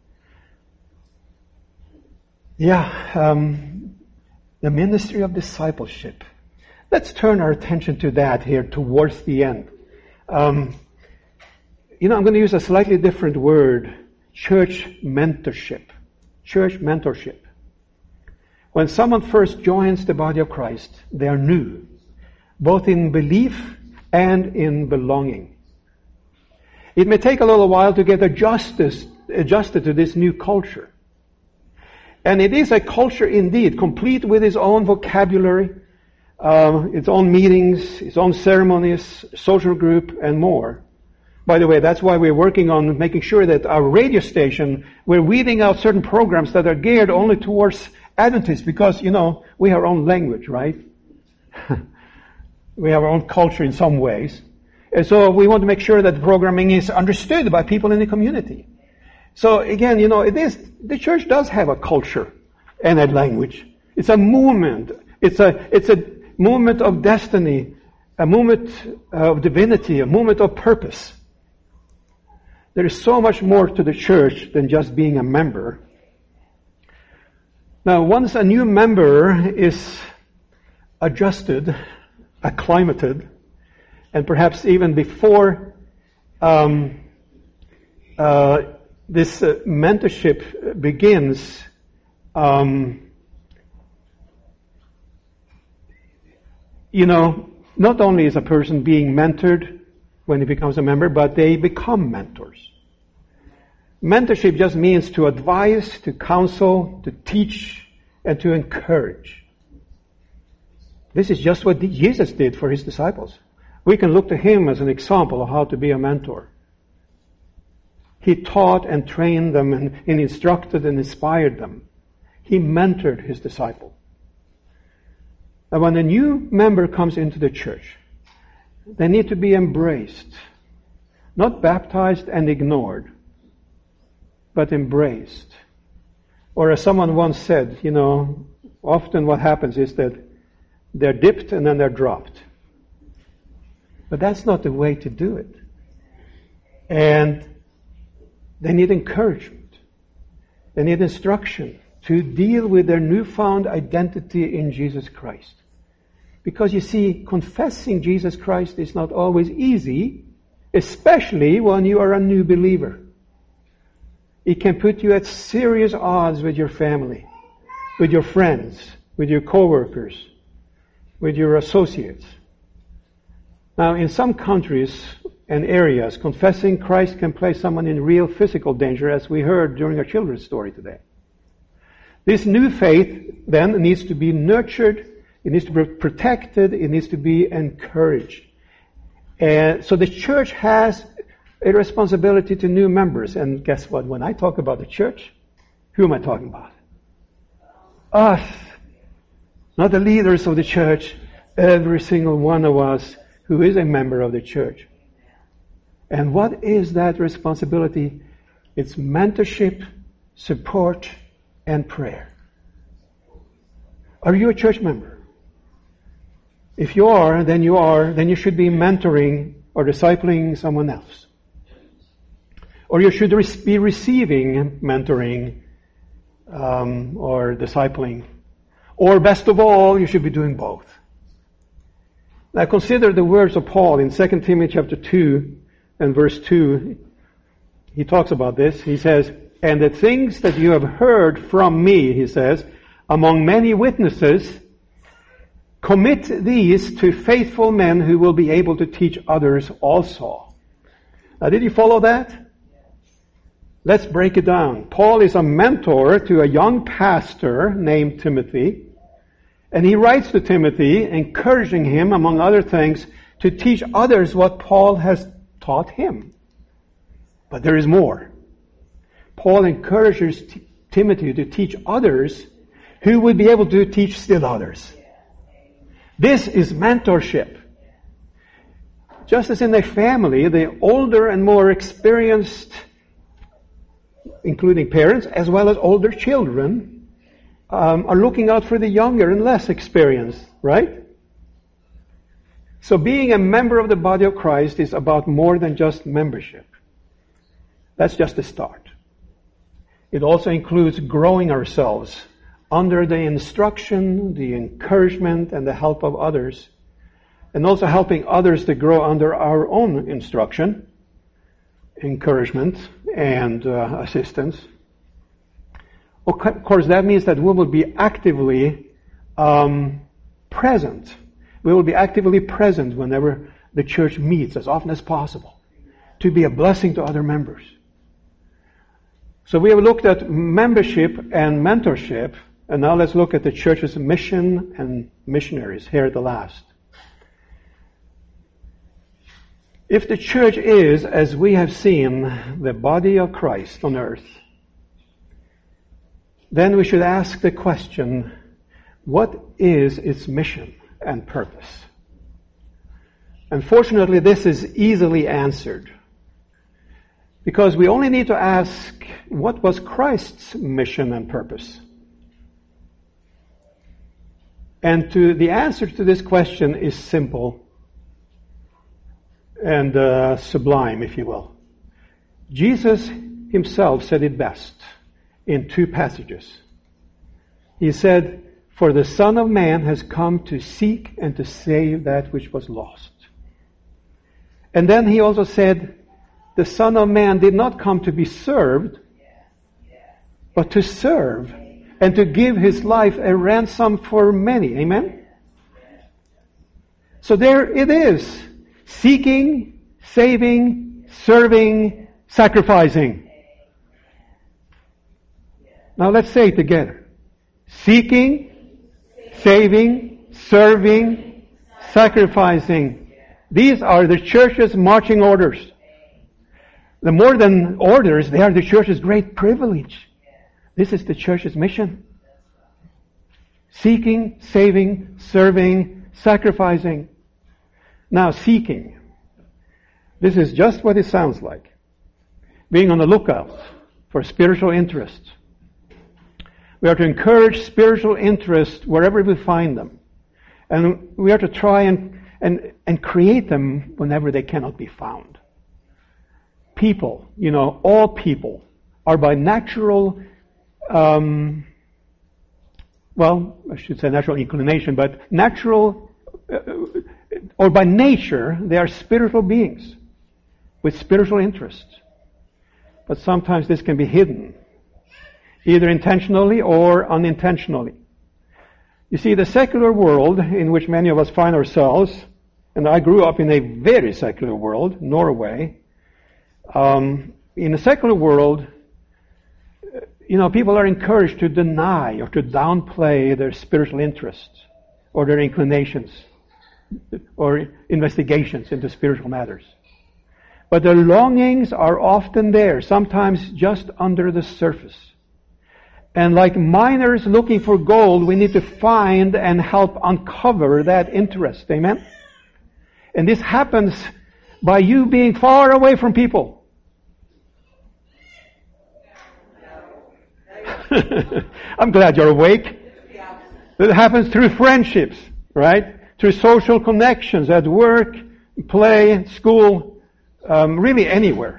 The ministry of discipleship. Let's turn our attention to that here towards the end. I'm going to use a slightly different word. Church mentorship. Church mentorship. When someone first joins the body of Christ, they are new, both in belief and in belonging. It may take a little while to get adjusted to this new culture. And it is a culture indeed, complete with its own vocabulary, its own meetings, its own ceremonies, social group, and more. By the way, that's why we're working on making sure that our radio station, we're weeding out certain programs that are geared only towards Adventists, because, we have our own language, right? We have our own culture in some ways. And so we want to make sure that the programming is understood by people in the community. So again, the church does have a culture and a language. It's a movement. It's a movement of destiny, a movement of divinity, a movement of purpose. There is so much more to the church than just being a member. Now, once a new member is adjusted, acclimated, and perhaps even before this mentorship begins, not only is a person being mentored when he becomes a member, but they become mentors. Mentorship just means to advise, to counsel, to teach, and to encourage. This is just what Jesus did for his disciples. We can look to him as an example of how to be a mentor. He taught and trained them and instructed and inspired them. He mentored his disciple. And when a new member comes into the church, they need to be embraced, not baptized and ignored, but embraced. Or as someone once said, often what happens is that they're dipped and then they're dropped. But that's not the way to do it. And they need encouragement. They need instruction to deal with their newfound identity in Jesus Christ. Because you see, confessing Jesus Christ is not always easy, especially when you are a new believer. It can put you at serious odds with your family, with your friends, with your co-workers, with your associates. Now, in some countries and areas, confessing Christ can place someone in real physical danger, as we heard during our children's story today. This new faith, then, needs to be nurtured, it needs to be protected, it needs to be encouraged. And so the church has a responsibility to new members. And guess what? When I talk about the church, who am I talking about? Us. Not the leaders of the church, every single one of us who is a member of the church. And what is that responsibility? It's mentorship, support, and prayer. Are you a church member? If you are, then you should be mentoring or discipling someone else. Or you should be receiving mentoring or discipling. Or best of all, you should be doing both. Now consider the words of Paul in 2 Timothy chapter 2 and verse 2. He talks about this. He says, "And the things that you have heard from me," he says, "among many witnesses, commit these to faithful men who will be able to teach others also." Now, did you follow that? Let's break it down. Paul is a mentor to a young pastor named Timothy, and he writes to Timothy, encouraging him, among other things, to teach others what Paul has taught him. But there is more. Paul encourages Timothy to teach others who would be able to teach still others. This is mentorship. Just as in a family, the older and more experienced, including parents, as well as older children, are looking out for the younger and less experienced, right? So being a member of the body of Christ is about more than just membership. That's just the start. It also includes growing ourselves under the instruction, the encouragement, and the help of others, and also helping others to grow under our own instruction, encouragement, and assistance. Of course, that means that we will be actively present. We will be actively present whenever the church meets, as often as possible, to be a blessing to other members. So we have looked at membership and mentorship, and now let's look at the church's mission and missionaries here at the last. If the church is, as we have seen, the body of Christ on earth, then we should ask the question, what is its mission and purpose? Unfortunately, this is easily answered, because we only need to ask, what was Christ's mission and purpose? And the answer to this question is simple and sublime, if you will. Jesus himself said it best in two passages. He said, "For the Son of Man has come to seek and to save that which was lost." And then he also said, the Son of Man did not come to be served, but to serve and to give his life a ransom for many. Amen? So there it is. Seeking, saving, serving, sacrificing. Now let's say it together. Seeking, saving, serving, sacrificing. These are the church's marching orders. The more than orders, they are the church's great privilege. This is the church's mission. Seeking, saving, serving, sacrificing. Now, seeking. This is just what it sounds like. Being on the lookout for spiritual interests. We are to encourage spiritual interest wherever we find them. And we are to try and create them whenever they cannot be found. People, all people are by natural, I should say natural inclination, but natural, or by nature, they are spiritual beings with spiritual interests. But sometimes this can be hidden, either intentionally or unintentionally. You see, the secular world in which many of us find ourselves, and I grew up in a very secular world, Norway. In the secular world, people are encouraged to deny or to downplay their spiritual interests or their inclinations or investigations into spiritual matters. But their longings are often there, sometimes just under the surface. And like miners looking for gold, we need to find and help uncover that interest. Amen? And this happens by you being far away from people. I'm glad you're awake. It happens through friendships, right? Through social connections at work, play, school, really anywhere.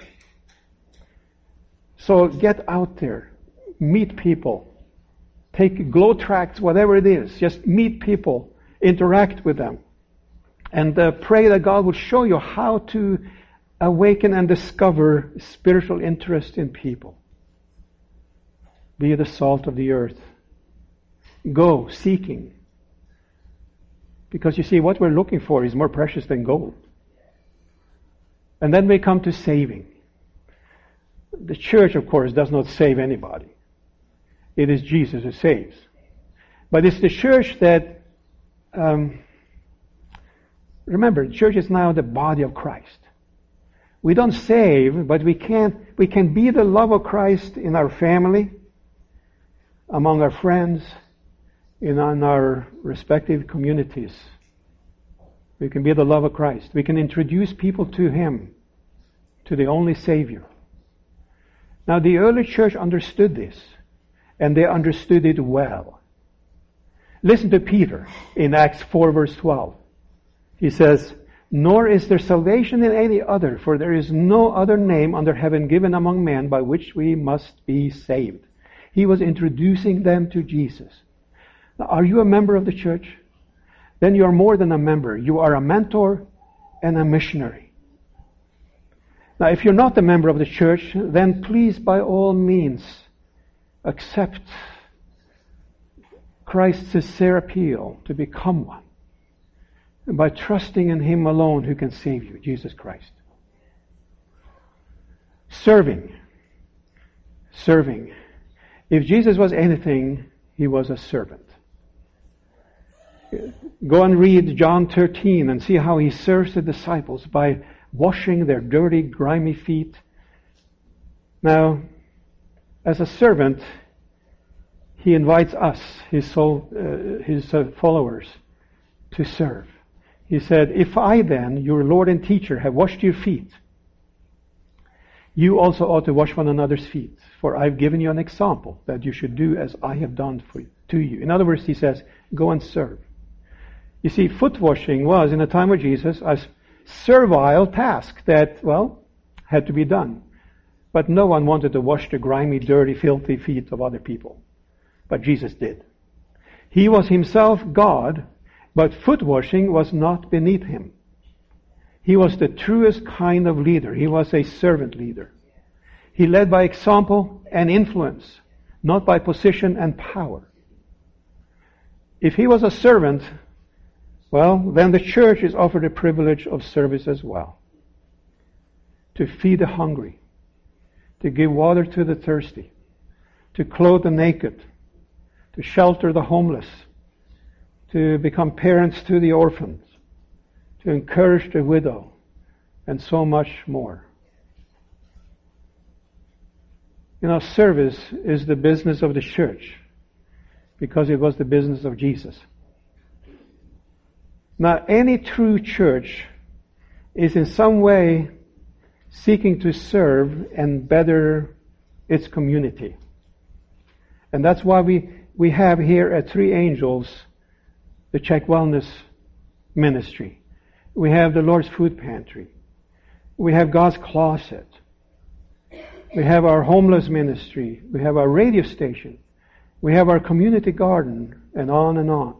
So get out there, meet people, take glow tracts, whatever it is. Just meet people, interact with them, and pray that God will show you how to awaken and discover spiritual interest in people. Be the salt of the earth. Go seeking. Because you see, what we're looking for is more precious than gold. And then we come to saving. The church, of course, does not save anybody. It is Jesus who saves. But it's the church that, remember, the church is now the body of Christ. We don't save, but we can be the love of Christ in our family, among our friends, in our respective communities. We can be the love of Christ. We can introduce people to Him, to the only Savior. Now, the early church understood this, and they understood it well. Listen to Peter in Acts 4 verse 12. He says, "Nor is there salvation in any other, for there is no other name under heaven given among men by which we must be saved." He was introducing them to Jesus. Now, are you a member of the church? Then you are more than a member. You are a mentor and a missionary. Now, if you're not a member of the church, then please, by all means, accept Christ's sincere appeal to become one, and by trusting in Him alone who can save you, Jesus Christ. Serving. If Jesus was anything, He was a servant. Go and read John 13 and see how He serves the disciples by washing their dirty, grimy feet. Now, as a servant, He invites us, His followers, to serve. He said, "If I then, your Lord and teacher, have washed your feet, you also ought to wash one another's feet. For I've given you an example that you should do as I have done to you." In other words, He says, go and serve. You see, foot washing was, in the time of Jesus, a servile task that, had to be done. But no one wanted to wash the grimy, dirty, filthy feet of other people. But Jesus did. He was Himself God, but foot washing was not beneath Him. He was the truest kind of leader. He was a servant leader. He led by example and influence, not by position and power. If He was a servant, then the church is offered the privilege of service as well. To feed the hungry, to give water to the thirsty, to clothe the naked, to shelter the homeless, to become parents to the orphans, to encourage the widow, and so much more. Service is the business of the church because it was the business of Jesus. Now, any true church is in some way seeking to serve and better its community. And that's why we have here at Three Angels the Czech Wellness Ministry. We have the Lord's Food Pantry. We have God's Closet. We have our homeless ministry. We have our radio station. We have our community garden, and on and on.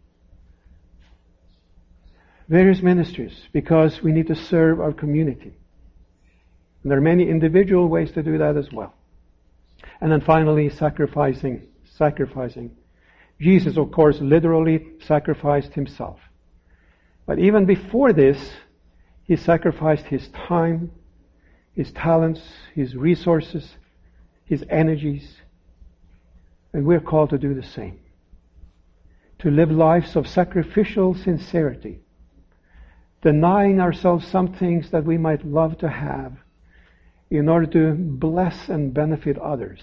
Various ministries, because we need to serve our community. And there are many individual ways to do that as well. And then finally, sacrificing. Jesus, of course, literally sacrificed Himself. But even before this, He sacrificed His time, His talents, His resources, His energies. And we're called to do the same. To live lives of sacrificial sincerity. Denying ourselves some things that we might love to have in order to bless and benefit others.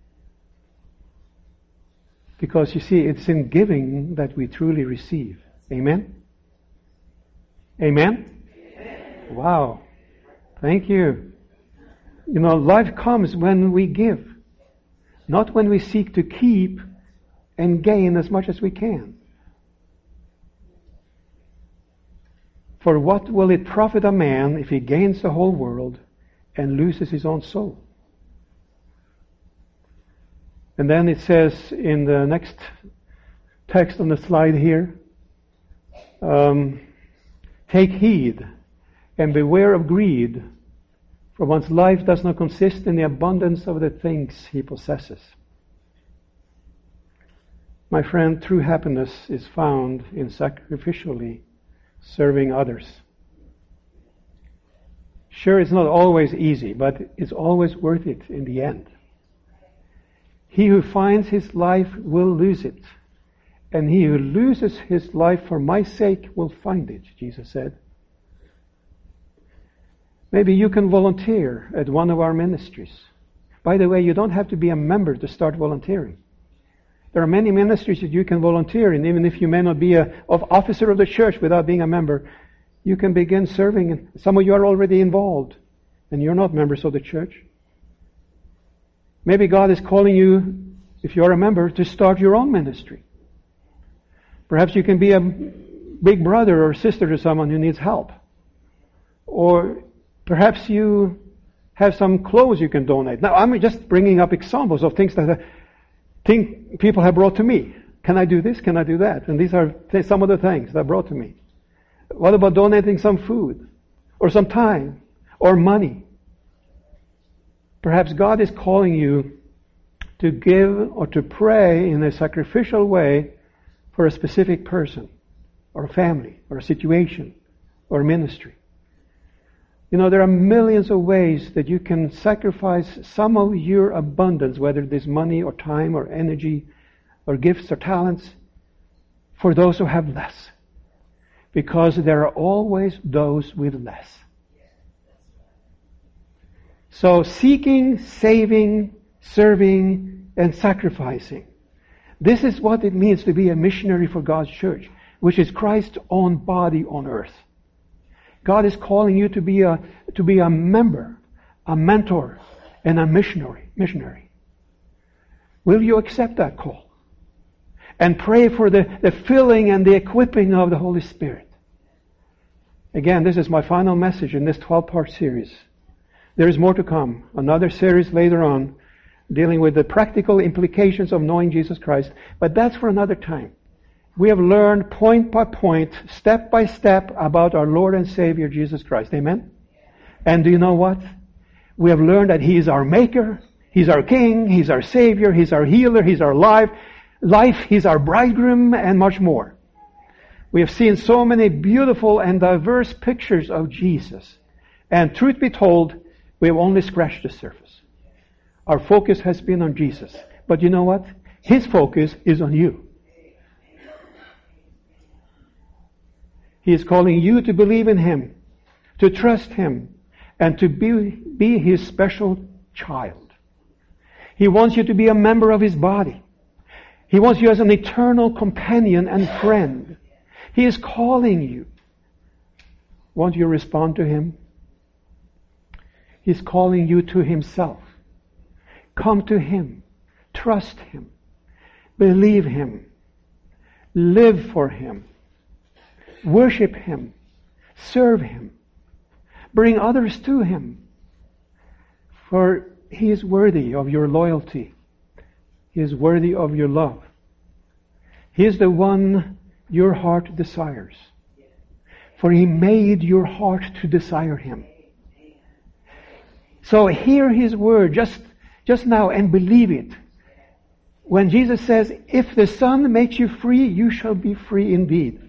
Because you see, it's in giving that we truly receive. Amen? Amen? Wow. Thank you. You know, life comes when we give, not when we seek to keep and gain as much as we can. For what will it profit a man if he gains the whole world and loses his own soul? And then it says in the next text on the slide here, take heed and beware of greed, for one's life does not consist in the abundance of the things he possesses. My friend, true happiness is found in sacrificially serving others. Sure, it's not always easy, but it's always worth it in the end. He who finds his life will lose it, and he who loses his life for my sake will find it, Jesus said. Maybe you can volunteer at one of our ministries. By the way, you don't have to be a member to start volunteering. There are many ministries that you can volunteer in, even if you may not be an officer of the church without being a member. You can begin serving. Some of you are already involved, and you're not members of the church. Maybe God is calling you, if you're a member, to start your own ministry. Perhaps you can be a big brother or sister to someone who needs help. Or perhaps you have some clothes you can donate. Now, I'm just bringing up examples of things that I think people have brought to me. Can I do this? Can I do that? And these are some of the things that are brought to me. What about donating some food? Or some time? Or money? Perhaps God is calling you to give or to pray in a sacrificial way for a specific person, or a family, or a situation, or a ministry. You know, there are millions of ways that you can sacrifice some of your abundance, whether it is money or time or energy or gifts or talents, for those who have less. Because there are always those with less. So seeking, saving, serving, and sacrificing. This is what it means to be a missionary for God's church, which is Christ's own body on earth. God is calling you to be a member, a mentor, and a missionary. Will you accept that call? And pray for the filling and the equipping of the Holy Spirit. Again, this is my final message in this 12-part series. There is more to come. Another series later on dealing with the practical implications of knowing Jesus Christ. But that's for another time. We have learned point by point, step by step about our Lord and Savior Jesus Christ. Amen? And do you know what? We have learned that He is our Maker, He's our King, He's our Savior, He's our Healer, He's our life, He's our Bridegroom, and much more. We have seen so many beautiful and diverse pictures of Jesus. And truth be told, we have only scratched the surface. Our focus has been on Jesus. But you know what? His focus is on you. He is calling you to believe in Him, to trust Him, and to be His special child. He wants you to be a member of His body. He wants you as an eternal companion and friend. He is calling you. Won't you respond to Him? He's calling you to Himself. Come to Him. Trust Him. Believe Him. Live for Him. Worship Him. Serve Him. Bring others to Him. For He is worthy of your loyalty. He is worthy of your love. He is the one your heart desires. For He made your heart to desire Him. So hear His word just now and believe it. When Jesus says, if the Son makes you free, you shall be free indeed.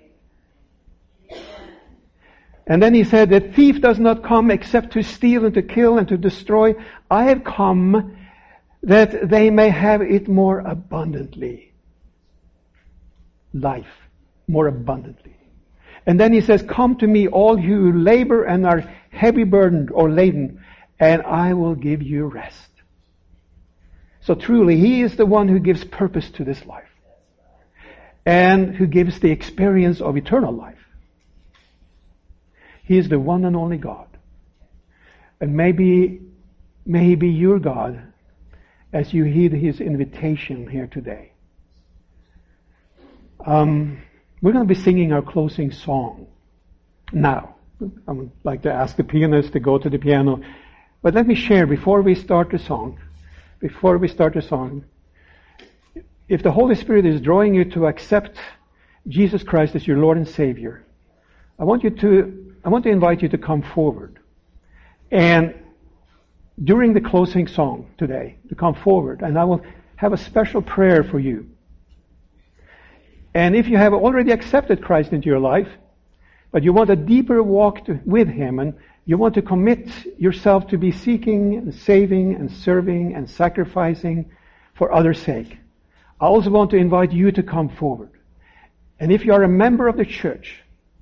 And then He said, the thief does not come except to steal and to kill and to destroy. I have come that they may have it more abundantly. Life, more abundantly. And then He says, come to me, all you who labor and are heavy burdened or laden, and I will give you rest. So truly, He is the one who gives purpose to this life. And who gives the experience of eternal life. He is the one and only God. And may He be your God as you heed His invitation here today. We're going to be singing our closing song now. I would like to ask the pianist to go to the piano. But let me share before we start the song, if the Holy Spirit is drawing you to accept Jesus Christ as your Lord and Savior, I want to invite you to come forward. And during the closing song today, to come forward, and I will have a special prayer for you. And if you have already accepted Christ into your life, but you want a deeper walk with Him, and you want to commit yourself to be seeking and saving and serving and sacrificing for others' sake, I also want to invite you to come forward. And if you are a member of the church,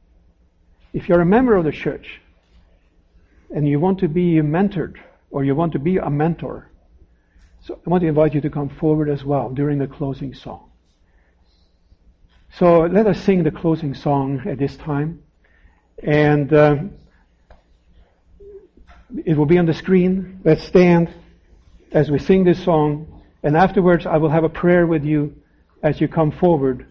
and you want to be mentored, or you want to be a mentor, so I want to invite you to come forward as well during the closing song. So let us sing the closing song at this time. And it will be on the screen. Let's stand as we sing this song. And afterwards I will have a prayer with you as you come forward